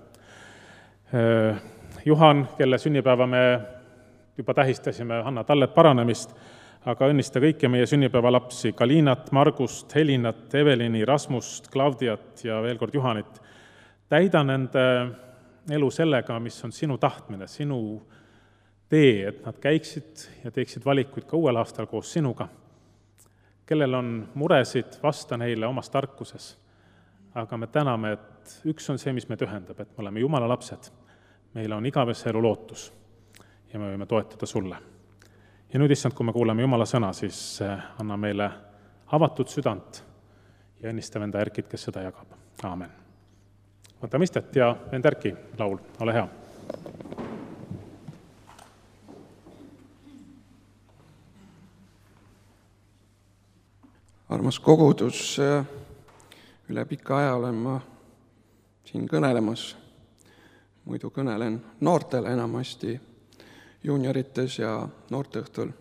Juhan, kelle sünnipäeva me juba tähistasime, anna talle paranemist, aga õnnista kõiki meie sünnipäeva lapsi, Kalinat, Margust, Helinat, Evelini, Rasmust, Klaudiat ja veel kord Juhanit. Täida nende elu sellega, mis on sinu tahtmine, sinu tee, et nad käiksid ja teeksid valikuid ka uuel aastal koos sinuga. Kellel on muresid, vasta neile omas tarkuses. Aga me täname, et üks on see, mis meid ühendab, et me oleme Jumala lapsed. Meil on igavese elu lootus ja me võime toetada sulle. Ja nüüd, issand, kui me kuuleme Jumala sõna, siis anna meile avatud südant ja õnnistav enda Erkit, kes seda jagab. Aamen. Võtame istet ja enda Erki laul, ole hea. Armas kogudus, üle pika aja olen ma siin kõnelemas. Muidu kõnelen noortele enamasti juuniorites ja noorteõhtul.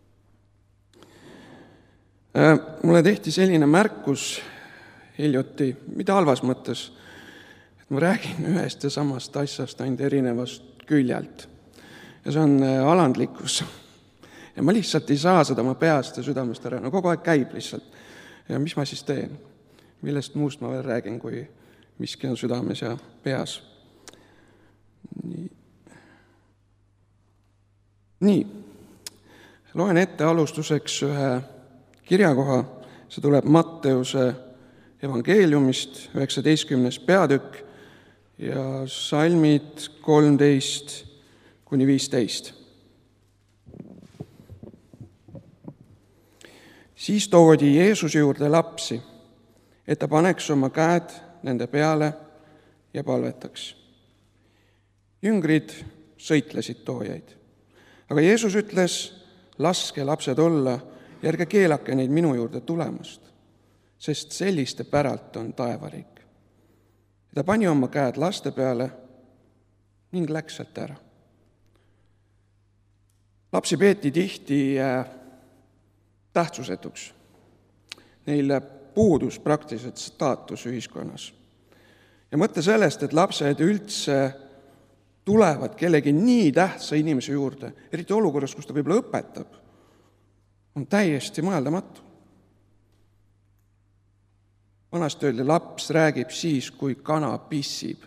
Mulle tehti selline märkus hiljuti, mida halvas mõttes, et ma räägin ühest ja samast asjast ainult erinevast küljelt. Ja see on alandlikkus. Ja ma lihtsalt ei saa seda oma peast ja südamest ära. No kogu aeg käib lihtsalt. Ja mis ma siis teen? millest muust ma veel räägin, kui miski on südames ja peas. Nii, loen ette alustuseks ühe kirjakoha, see tuleb Matteuse evangeeliumist, 19. peatükk ja salmid 13-15. Siis toodi Jeesuse juurde lapsi, et ta paneks oma käed nende peale ja palvetaks. Jüngrid sõitlesid toojaid. Aga Jeesus ütles, laske lapsed olla ja ärge keelake neid minu juurde tulemast, sest selliste päralt on taevariik. Ta pani oma käed laste peale ning läks sealt ära. Lapsi peeti tihti tähtsusetuks. Neile puudus praktiliselt staatus ühiskonnas. Ja mõte sellest, et lapsed üldse tulevad kellegi nii tähtsa inimese juurde, eriti olukorras, kus ta võib-olla õpetab, on täiesti mõeldamatu. Vanasti öeldi, laps räägib siis, kui kana pissib.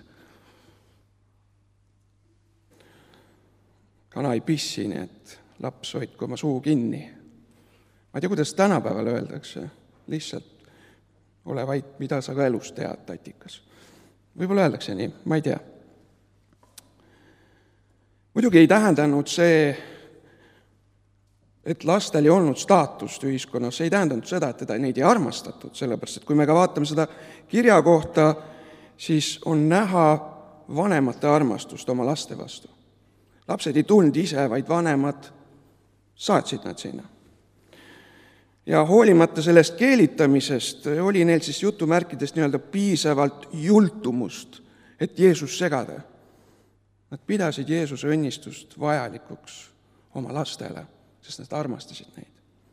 Kana ei pissi, nii et laps hoidku oma suu kinni. Ma ei tea, kuidas tänapäeval öeldakse, lihtsalt ole vait, mida sa ka elus tead, tatikas. Võib-olla öeldakse nii, ma ei tea. Muidugi ei tähendanud see, et lastel ei olnud staatust ühiskonnas, see ei tähendanud seda, et neid ei armastatud, sellepärast, et kui me ka vaatame seda kirja kohta, siis on näha vanemate armastust oma laste vastu. Lapsed ei tulnud ise, vaid vanemad saatsid nad sinna. Ja hoolimata sellest keelitamisest oli neil siis jutumärkidest nii-öelda piisavalt jultumust, et Jeesus segada. Nad pidasid Jeesuse õnnistust vajalikuks oma lastele, sest nad armastasid neid.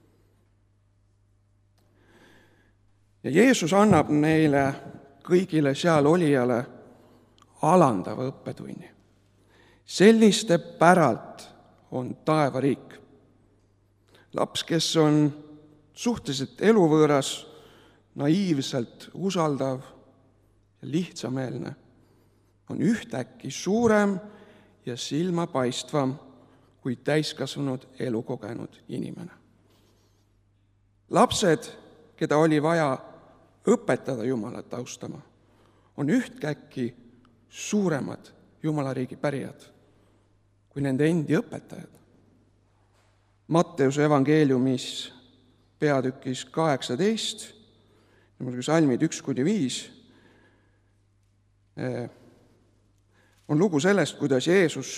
Ja Jeesus annab neile kõigile seal olijale alandava õppetunni. Selliste päralt on taevariik. Laps, kes on suhteliselt eluvõõras, naiivselt usaldav ja lihtsameelne, on ühtäkki suurem ja silmapaistvam kui täiskasvanud elukogenud inimene. Lapsed, keda oli vaja õpetada Jumalat austama, on ühtäkki suuremad Jumalariigi pärijad kui nende endi õpetajad. Matteuse evangeeliumis peatükis 18, salmid 1-5, on lugu sellest, kuidas Jeesus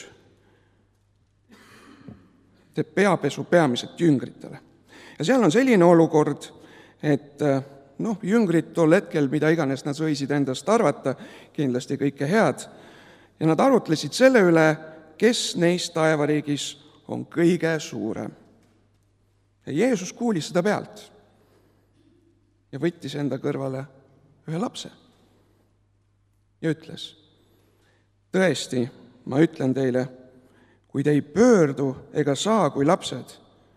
teeb peapesu peamiselt jüngritele. Ja seal on selline olukord, et jüngrid tol hetkel, mida iganes nad võisid endast arvata, kindlasti kõike head, ja nad arutlesid selle üle, kes neist taevariigis on kõige suurem. Ja Jeesus kuulis seda pealt ja võttis enda kõrvale ühe lapse ja ütles, tõesti, ma ütlen teile, kui te ei pöördu ega saa kui lapsed,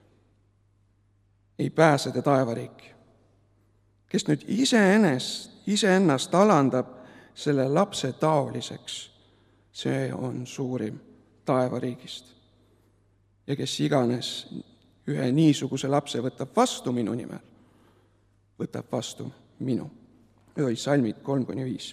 ei pääse te taevariiki. Kes nüüd iseennast alandab selle lapse taoliseks, see on suurim taevariigist. Ja kes iganes ühe niisuguse lapse võtab vastu minu nimel, võtab vastu minu. Need olid salmid 3-5.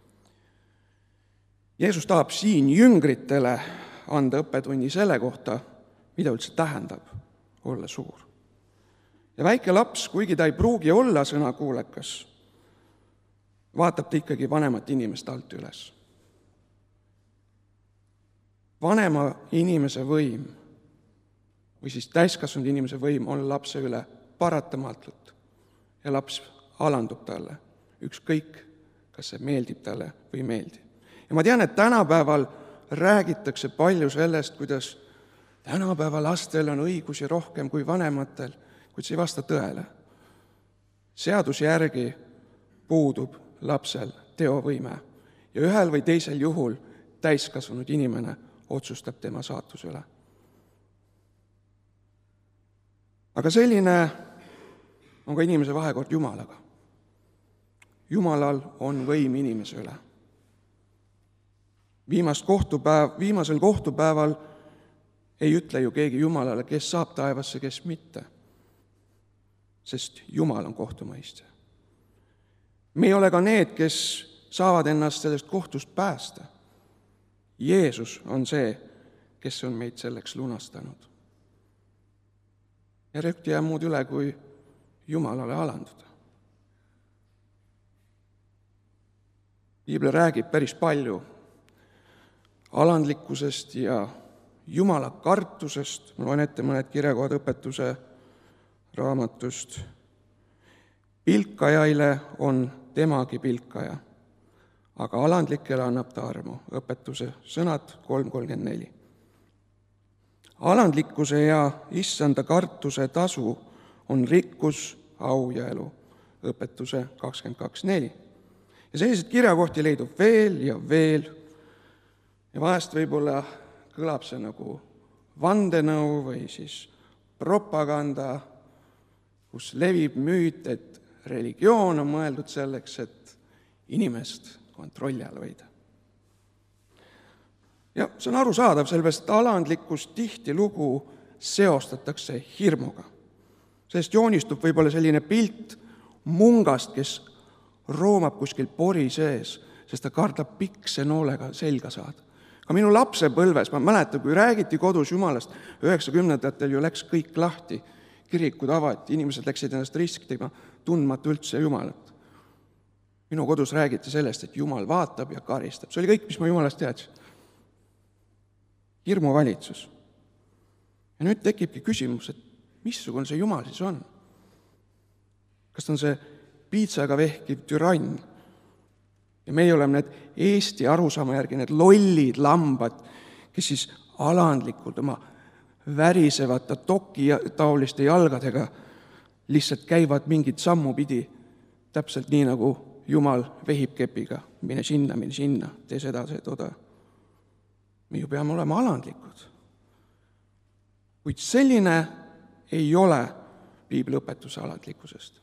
Jeesus tahab siin jüngritele anda õppetunni selle kohta, mida üldse tähendab olla suur. Ja väike laps, kuigi ta ei pruugi olla sõnakuulekas, vaatab ta ikkagi vanemat inimest alt üles. Vanema inimese võim või siis täiskasvanud inimese võim on lapse üle paratamatult ja laps alandub talle, ükskõik, kas see meeldib talle või ei meeldi. Ja ma tean, et tänapäeval räägitakse palju sellest, kuidas tänapäeva lastel on õigusi rohkem kui vanematel, kuid see ei vasta tõele. Seaduse järgi puudub lapsel teovõime ja ühel või teisel juhul täiskasvanud inimene otsustab tema saatuse üle. Aga selline on ka inimese vahekord Jumalaga. Jumalal on võim inimese üle. Viimasel kohtupäeval ei ütle ju keegi Jumalale, kes saab taevasse, kes mitte, sest Jumal on kohtumõistja. Me ei ole ka need, kes saavad ennast sellest kohtust päästa. Jeesus on see, kes on meid selleks lunastanud. Järjest jääb muud üle, kui Jumalale alanduda. Piibel räägib päris palju alandlikkusest ja Jumala kartusest. Ma loen ette mõned kirjakohad õpetuse raamatust. Pilkajaile on temagi pilkaja, aga alandlikele annab ta armu. Õpetuse sõnad 3.34. Alandlikkuse ja issanda kartuse tasu on rikkus, au ja elu. Õpetuse 22.4. Ja selliseid kirjakohti leidub veel ja veel. Ja vahest võib-olla kõlab see nagu vandenõu või siis propaganda, kus levib müüt, et religioon on mõeldud selleks, et inimest kontrolli all hoida. Ja see on arusaadav, sellepärast, et alandlikkust tihtilugu seostatakse hirmuga. Sellest joonistub võib-olla selline pilt mungast, kes roomab kuskil pori sees, sest ta kardab pikse noolega selga saada. Ka minu lapsepõlves, ma mäletan, kui räägiti kodus Jumalast, 90-ndatel ju läks kõik lahti, kirikud avati, inimesed läksid ennast riskima, tundmata üldse Jumalat. Minu kodus räägiti sellest, et Jumal vaatab ja karistab. See oli kõik, mis ma Jumalast teadsin. Hirmuvalitsus. Ja nüüd tekibki küsimus, et missugune see Jumal siis on? Kas ta on see piitsaga vehkiv türann? Ja meie oleme need Eesti arusaama järgi, need lollid lambad, kes siis alandlikult oma värisevate dokitaoliste jalgadega lihtsalt käivad mingit sammu pidi, täpselt nii nagu Jumal vehib kepiga, mine sinna, tee seda, see toda. Me ju peame olema alandlikud. Kuid selline ei ole piibliõpetuse alandlikkusest.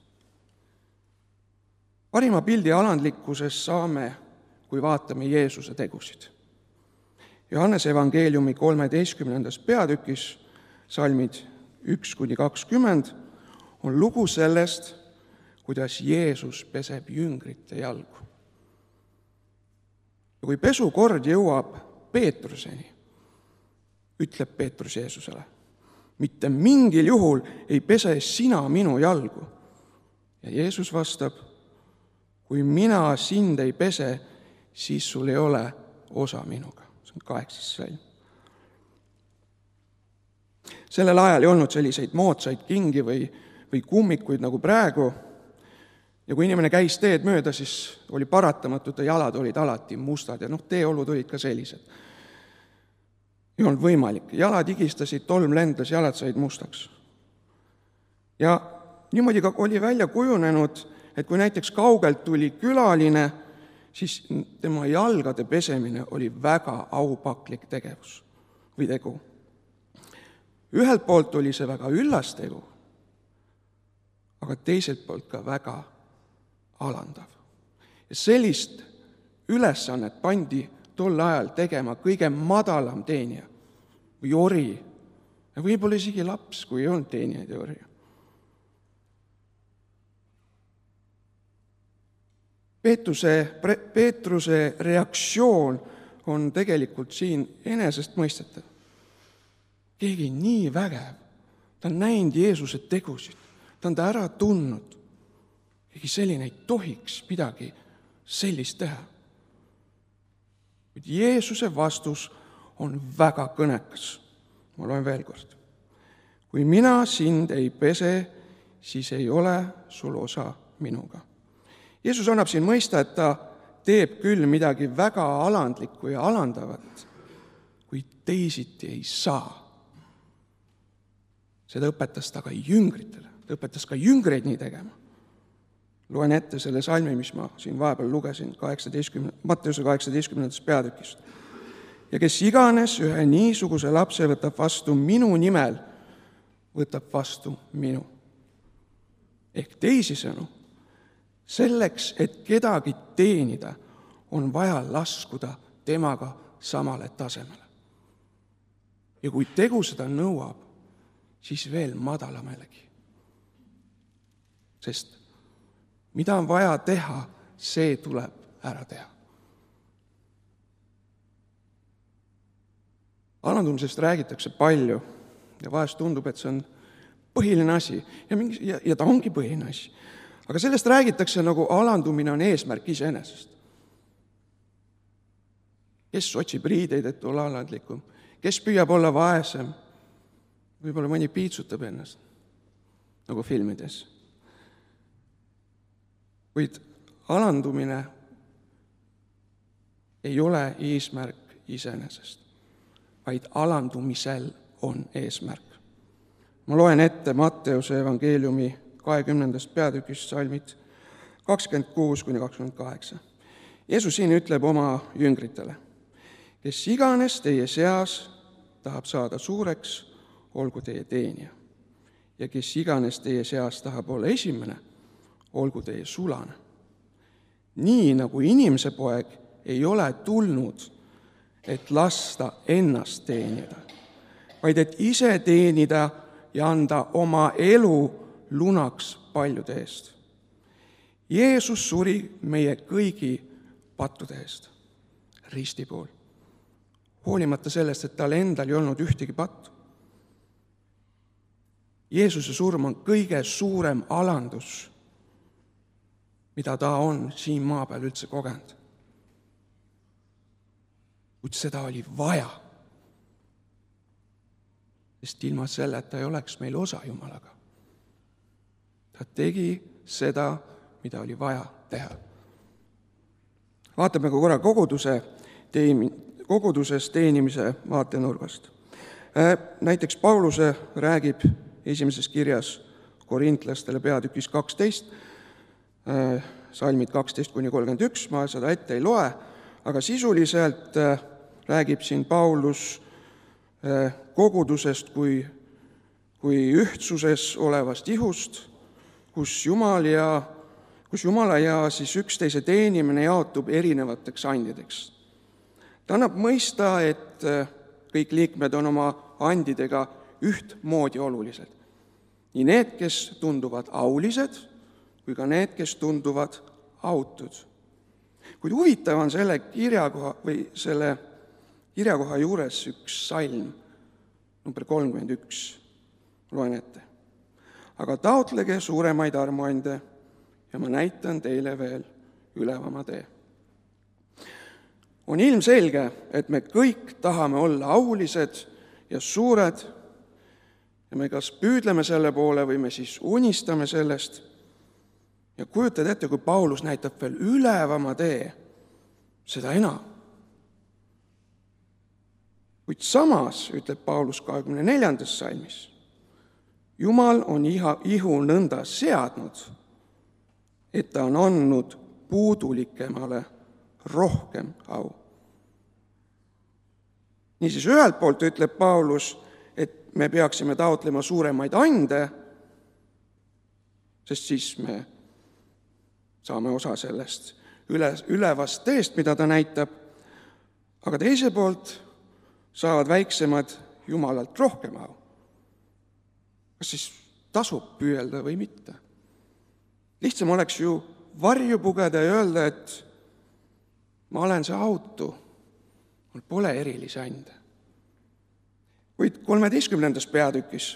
Parima pildi alandlikkusest saame, kui vaatame Jeesuse tegusid. Johannese evangeeliumi 13. peatükis, salmid 1-20, on lugu sellest, kuidas Jeesus peseb jüngrite jalgu. Ja kui pesukord jõuab Peetruseni, ütleb Peetrus Jeesusele, mitte mingil juhul ei pese sina minu jalgu. Ja Jeesus vastab, kui mina sind ei pese, siis sul ei ole osa minuga. See on 8. salm. Sellel ajal ei olnud selliseid moodsaid kingi või kummikuid nagu praegu. Ja kui inimene käis teed mööda, siis oli paratamatult, jalad olid alati mustad ja teeolud olid ka sellised. Ei olnud võimalik. Jalad higistasid, tolm lendas, jalad said mustaks. Ja niimoodi ka oli välja kujunenud, et kui näiteks kaugelt tuli külaline, siis tema jalgade pesemine oli väga aupaklik tegevus või tegu. Ühelt poolt oli see väga üllas tegu, aga teiselt poolt ka väga alandav. Ja sellist ülesannet pandi tol ajal tegema kõige madalam teenija või ori ja võib-olla isegi laps, kui ei olnud teenijaid ja ori. Peetruse reaktsioon on tegelikult siin enesestmõistetav. Keegi nii vägev, ta on näinud Jeesuse tegusid, ta on ta ära tundnud. Keegi selline ei tohiks midagi sellist teha. Kuid Jeesuse vastus on väga kõnekas. Ma loen veel kord. Kui mina sind ei pese, siis ei ole sul osa minuga. Jeesus annab siin mõista, et ta teeb küll midagi väga alandlikku ja alandavat, kuid teisiti ei saa. Seda õpetas ta ka jüngritele. Ta õpetas ka jüngreid nii tegema. Loen ette selle salmi, mis ma siin vahepeal lugesin Matteuse 18. peatükist. Ja kes iganes ühe niisuguse lapse võtab vastu minu nimel, võtab vastu minu. Ehk teisisõnu, selleks, et kedagi teenida, on vaja laskuda temaga samale tasemele. Ja kui tegu seda nõuab, siis veel madalamalegi. Sest mida on vaja teha, see tuleb ära teha. Alandumisest räägitakse palju ja vahest tundub, et see on põhiline asi ja ta ongi põhiline asi. Aga sellest räägitakse, nagu alandumine on eesmärk iseenesest. Kes otsib riideid, et olla alandlikum, kes püüab olla vaesem, võib-olla mõni piitsutab ennast, nagu filmides. Kuid alandumine ei ole eesmärk iseenesest, vaid alandumisel on eesmärk. Ma loen ette Matteuse evangeeliumi 20. peatükist salmid 26-28. Jeesus siin ütleb oma jüngritele: kes iganes teie seas tahab saada suureks, olgu teie teenija. Ja kes iganes teie seas tahab olla esimene, olgu teie sulane. Nii nagu inimese poeg ei ole tulnud, et lasta ennast teenida, vaid et ise teenida ja anda oma elu lunaks paljude eest. Jeesus suri meie kõigi pattude eest risti pool, hoolimata sellest, et tal endal ei olnud ühtegi pattu. Jeesuse surm on kõige suurem alandus, mida ta on siin maa peal üldse kogenud. Kuid seda oli vaja, sest ilma selleta ei oleks meil osa Jumalaga. Ta tegi seda, mida oli vaja teha. Vaatame ka korra koguduses teenimise vaatenurgast. Näiteks Pauluse räägib esimeses kirjas korintlastele peatükis 12, salmid 12-31, ma seda ette ei loe, aga sisuliselt räägib siin Paulus kogudusest kui ühtsuses olevast ihust, kus Jumala ja siis üksteise teenimine jaotub erinevateks andideks. Ta annab mõista, et kõik liikmed on oma andidega ühtmoodi olulised. Nii need, kes tunduvad aulised, kui ka need, kes tunduvad autud. Kuid huvitav on selle kirjakoha juures üks salm, number 31, loen ette. Aga taotlege suuremaid armuande ja ma näitan teile veel ülevama tee. On ilmselge, et me kõik tahame olla aulised ja suured ja me kas püüdleme selle poole või me siis unistame sellest. Ja kujutad ette, kui Paulus näitab veel ülevama tee, seda enam. Kuid samas, ütleb Paulus 24. salmis, Jumal on ihu nõnda seadnud, et ta on andnud puudulikemale rohkem au. Niisiis ühelt poolt ütleb Paulus, et me peaksime taotlema suuremaid ande, sest siis me saame osa sellest ülevast teest, mida ta näitab, aga teise poolt saavad väiksemad Jumalalt rohkem au. Kas siis tasub püüelda või mitte? Lihtsam oleks ju varju pugeda ja öelda, et ma olen see autu, mul pole erilisi ande. Kuid 13. peatükis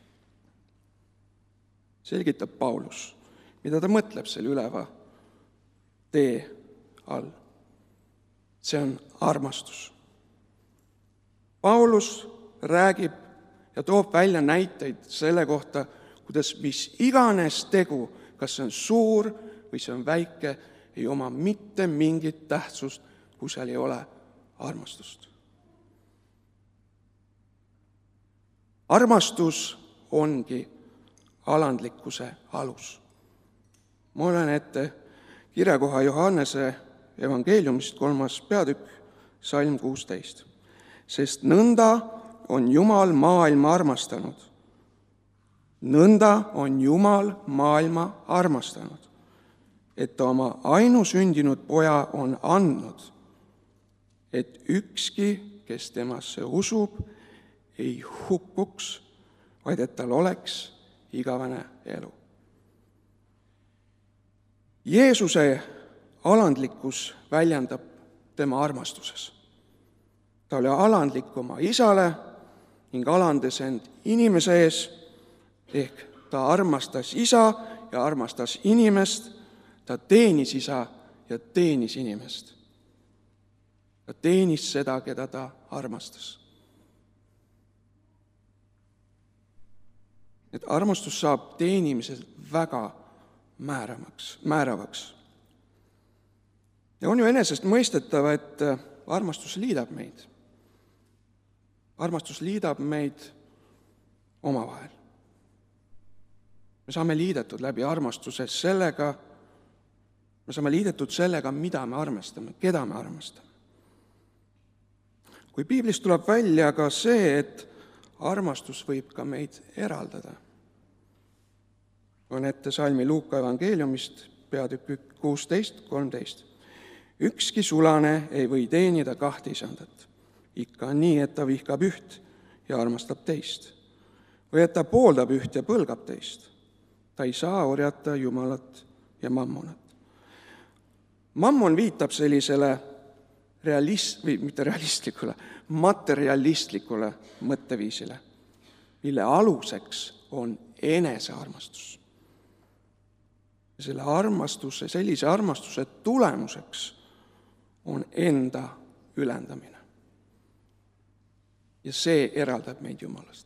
selgitab Paulus, mida ta mõtleb selle üleva tee all. See on armastus. Paulus räägib ja toob välja näiteid selle kohta, kuidas mis iganes tegu, kas see on suur või see on väike, ei oma mitte mingit tähtsust, kui seal ei ole armastust. Armastus ongi alandlikkuse alus. Ma olen ette kirjakoha Johannese evangeeliumist 3. peatükk, salm 16. Sest nõnda on Jumal maailma armastanud. Nõnda on Jumal maailma armastanud. et ta oma ainusündinud poja on andnud, et ükski, kes temasse usub, ei hukkuks, vaid et tal oleks igavene elu. Jeesuse alandlikkus väljendab tema armastuses. Ta oli alandlik oma isale ning alandas end inimese ees, ehk ta armastas isa ja armastas inimest, ta teenis isa ja teenis inimest. Ta teenis seda, keda ta armastas. Et armastus saab teenimises väga määravaks. Ja on ju enesest mõistetav, et armastus liidab meid. Armastus liidab meid omavahel. Me saame liidetud läbi armastuse sellega, mida me armastame, keda me armastame. Kui piiblist tuleb välja ka see, et armastus võib ka meid eraldada. On ette salmi Luuka evangeeliumist, peatükk 16:13. Ükski sulane ei või teenida kahte isandat. Ikka on nii, et ta vihkab üht ja armastab teist. Või et ta pooldab üht ja põlgab teist. Ta ei saa orjata Jumalat ja mammonat. Mammon viitab sellisele materialistlikule mõtteviisile, mille aluseks on enesearmastus. Sellise armastuse tulemuseks on enda ülendamine. Ja see eraldab meid Jumalast.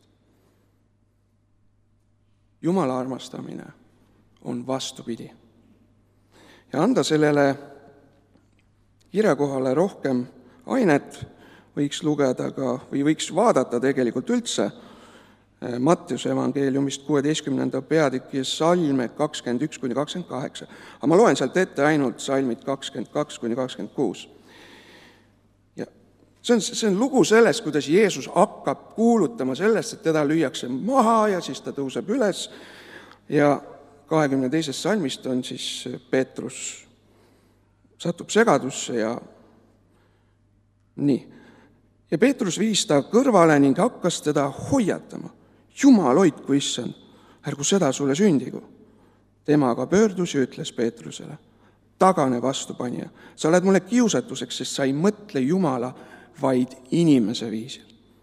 Jumala armastamine on vastupidi. Ja anda sellele kirjakohale rohkem ainet võiks lugeda ka, või võiks vaadata tegelikult üldse Mattiuse evangeeliumist 16. peatüki salme 21-28. Aga ma loen sealt ette ainult salmid 22-26. Ja see on lugu sellest, kuidas Jeesus hakkab kuulutama sellest, et teda lüüakse maha ja siis ta tõuseb üles. Ja 22. salmist on siis Peetrus satub segadusse ja nii. Ja Peetrus viis ta kõrvale ning hakkas teda hoiatama. Jumal hoidku, issand, ärgu seda sulle sündigu. Tema aga pöördus ja ütles Peetrusele, tagane vastupanija, sa oled mulle kiusatuseks, sest sa ei mõtle Jumala, vaid inimese viisil.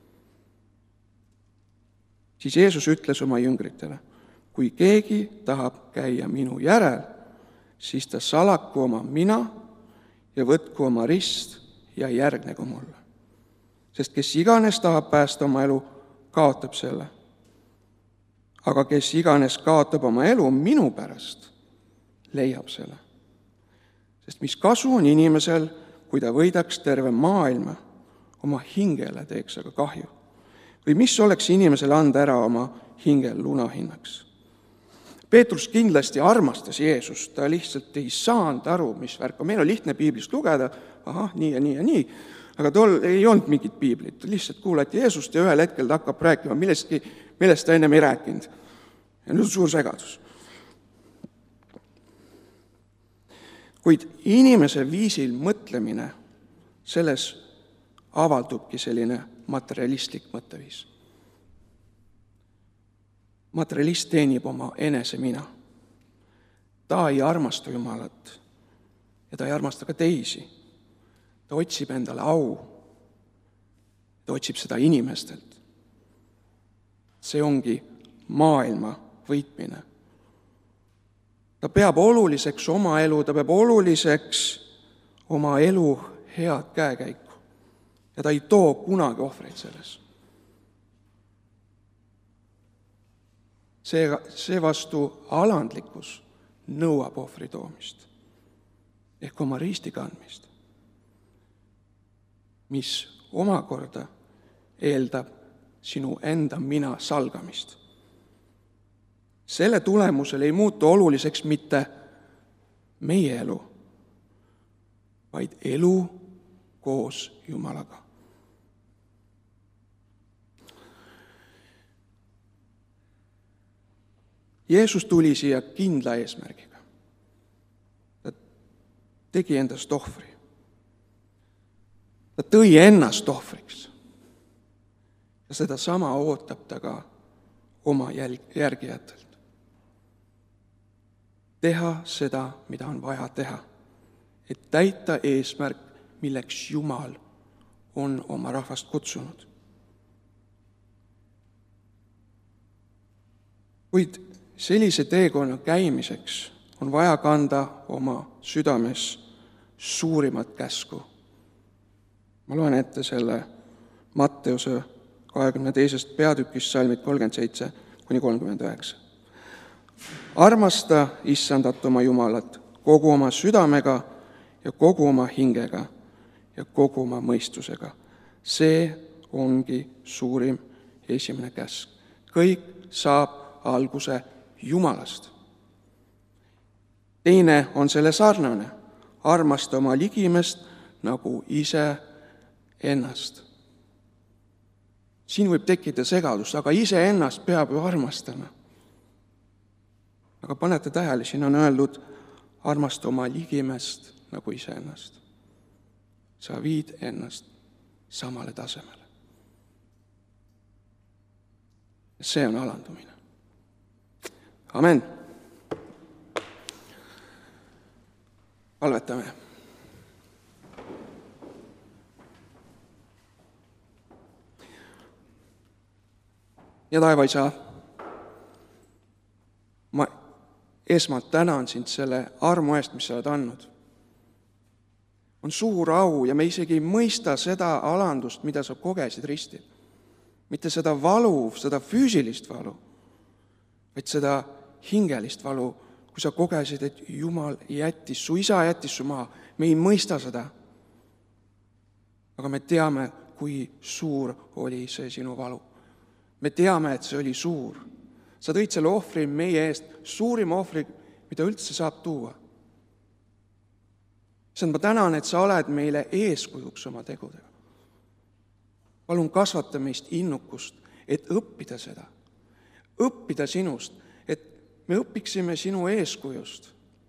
Siis Jeesus ütles oma jüngritele, kui keegi tahab käia minu järel, siis ta salaku oma mina ja võtku oma rist ja järgnegu mulle. Sest kes iganes tahab päästa oma elu, kaotab selle. Aga kes iganes kaotab oma elu minu pärast, leiab selle. Sest mis kasu on inimesel, kui ta võidaks terve maailma, oma hingele teeks aga kahju? Või mis oleks inimesele anda ära oma hingel lunahinnaks? Peetrus kindlasti armastas Jeesust, ta lihtsalt ei saanud aru, mis värk on. Meil on lihtne piiblist lugeda, nii ja nii ja nii, aga tol ei olnud mingit piiblit, lihtsalt kuulati Jeesust ja ühel hetkel ta hakkab rääkima millestki, millest ta ennem ei rääkinud. Ja nüüd on suur segadus. Kuid inimese viisil mõtlemine, selles avaldubki selline materialistlik mõtteviis. Materialist teenib oma enese mina. Ta ei armasta Jumalat ja ta ei armasta ka teisi. Ta otsib endale au. Ta otsib seda inimestelt. See ongi maailma võitmine. Ta peab oluliseks oma elu, ta peab oluliseks oma elu head käekäiku. Ja ta ei too kunagi ohvreid selles. Seevastu alandlikkus nõuab ohvri toomist ehk oma risti kandmist, mis omakorda eeldab sinu enda mina salgamist. Selle tulemusel ei muutu oluliseks mitte meie elu, vaid elu koos Jumalaga. Jeesus tuli siia kindla eesmärgiga. tegi endast ohvri. Ta tõi ennast ohvriks. Ja seda sama ootab ta ka oma järgijatelt. Teha seda, mida on vaja teha, et täita eesmärk, milleks Jumal on oma rahvast kutsunud. Kuid sellise teekonna käimiseks on vaja kanda oma südames suurimat käsku. Ma loen ette selle Matteuse 22. peatükist salmid 37-39. Armasta Issandat oma Jumalat kogu oma südamega ja kogu oma hingega ja kogu oma mõistusega. See ongi suurim esimene käsk. Kõik saab alguse Jumalast. Teine on selle sarnane. Armasta oma ligimest nagu ise ennast. Siin võib tekkida segadust, aga ise ennast peab ju armastama. Aga panete tähele, siin on öeldud, armasta oma ligimest nagu ise ennast. Sa viid ennast samale tasemele. See on alandumine. Amen. Palvetame. Ja taevaisa, ma esmalt tänan sind selle armu eest, mis sa oled andnud. On suur au ja me isegi ei mõista seda alandust, mida sa kogesid ristil. Mitte seda valu, seda füüsilist valu, vaid seda hingelist valu, kui sa kogesid, et Jumal jättis, su isa jättis su maha. Me ei mõista seda. Aga me teame, kui suur oli see sinu valu. Me teame, et see oli suur. Sa tõid selle ohvri meie eest, suurim ohvri, mida üldse saab tuua. Ma tänan, et sa oled meile eeskujuks oma tegudega. Palun kasvata meist innukust, et õppida seda. Õppida sinust, et me õpiksime sinu eeskujust.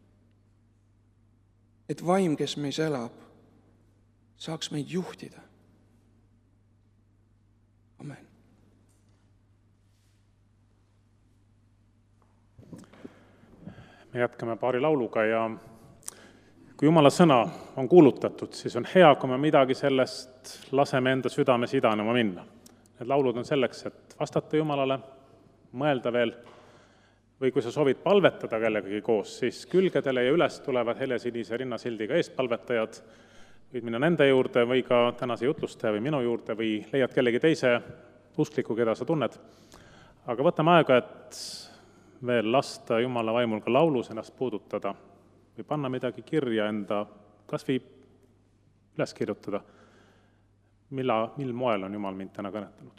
Et vaim, kes meis elab, saaks meid juhtida. Amen. Me jätkame paari lauluga ja kui Jumala sõna on kuulutatud, siis on hea, kui me midagi sellest laseme enda südames idanema minna. Need laulud on selleks, et vastata Jumalale, mõelda veel, või kui sa soovid palvetada kellegagi koos, siis külgedele ja üles tulevad helesinise rinnasildiga eestpalvetajad, võid minna nende juurde või ka tänase jutlustaja või minu juurde või leiad kellegi teise uskliku, keda sa tunned. Aga võtame aega, et veel lasta Jumala vaimul ka laulus ennast puudutada või panna midagi kirja enda, kas või üles kirjutada, mil moel on Jumal mind täna kõnetanud.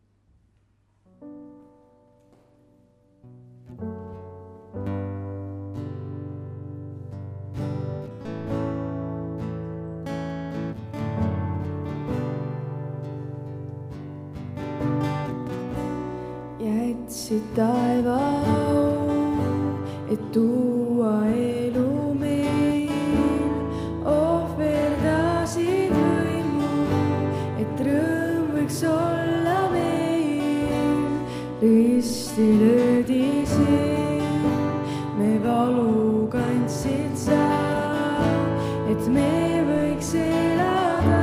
Jätsid taeva au, et tuua elu meil, ohverdasid võimu, et rõõm võiks olla meil. Risti löödi siin, me valu kandsid sa, et me võiks elada.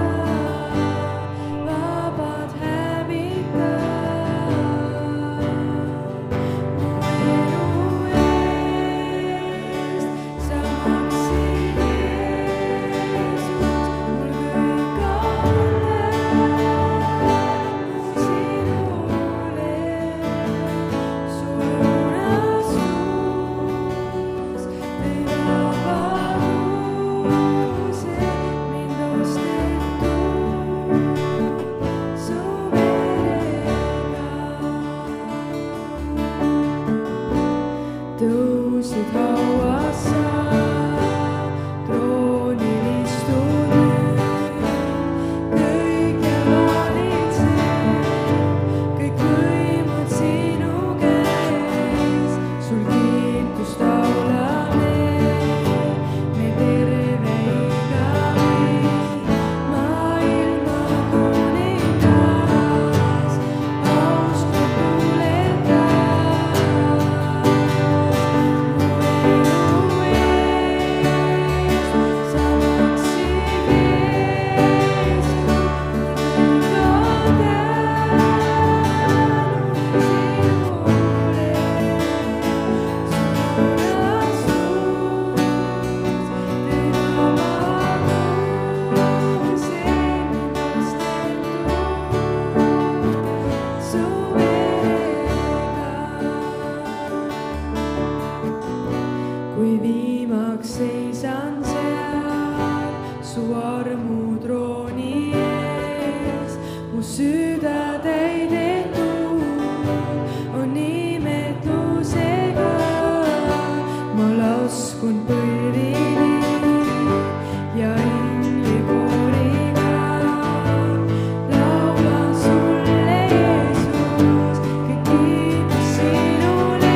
Mind viimaks seisan seal su armutrooni ees, mu süda täidetud on imetlusega. Ma laskun põlvini ja inglikooriga laulan sulle, Jeesus, kõik kiitus sinule.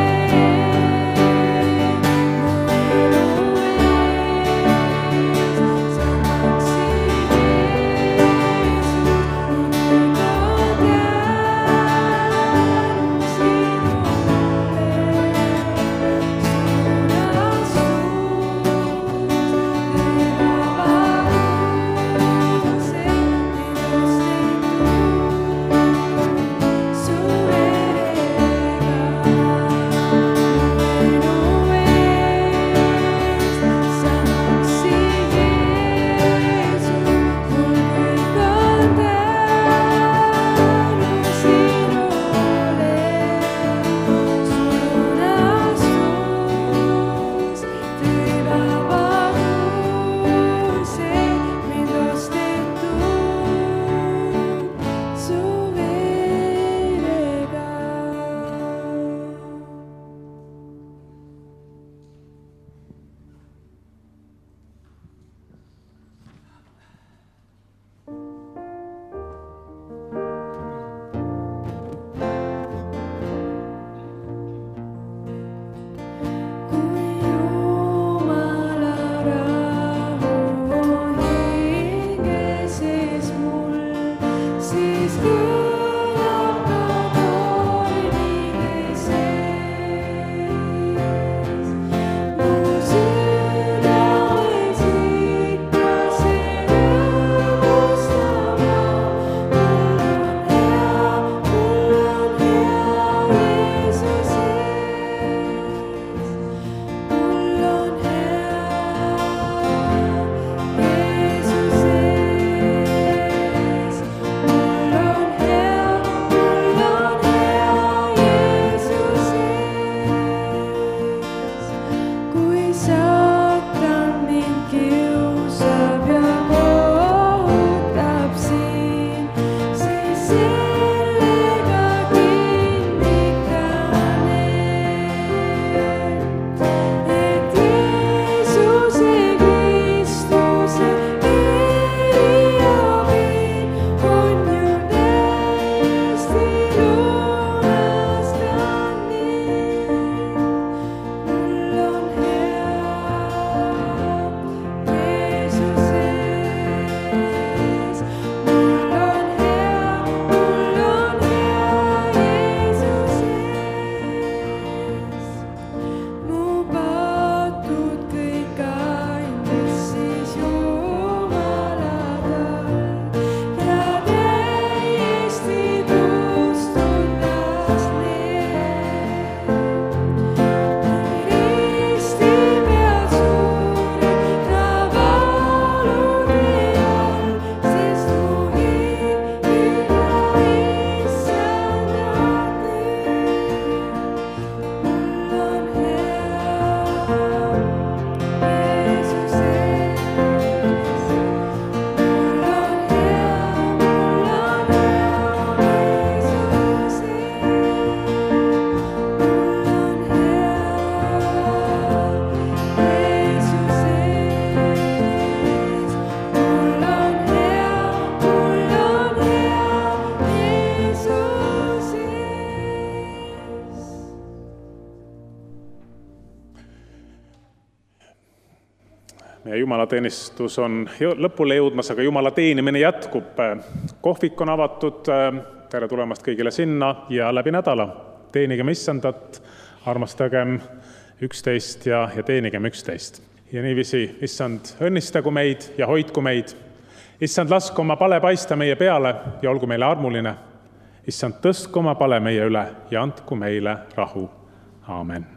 Meie jumalateenistus on lõpule jõudmas, aga jumala teenimine jätkub. Kohvik on avatud, tere tulemast kõigile sinna ja läbi nädala. Teenigem issandat, armastagem üksteist ja teenigem üksteist. Ja niiviisi, issand, õnnistagu meid ja hoidku meid. Issand, lasku oma pale paista meie peale ja olgu meile armuline. Issand, tõstku oma pale meie üle ja andku meile rahu. Aamen.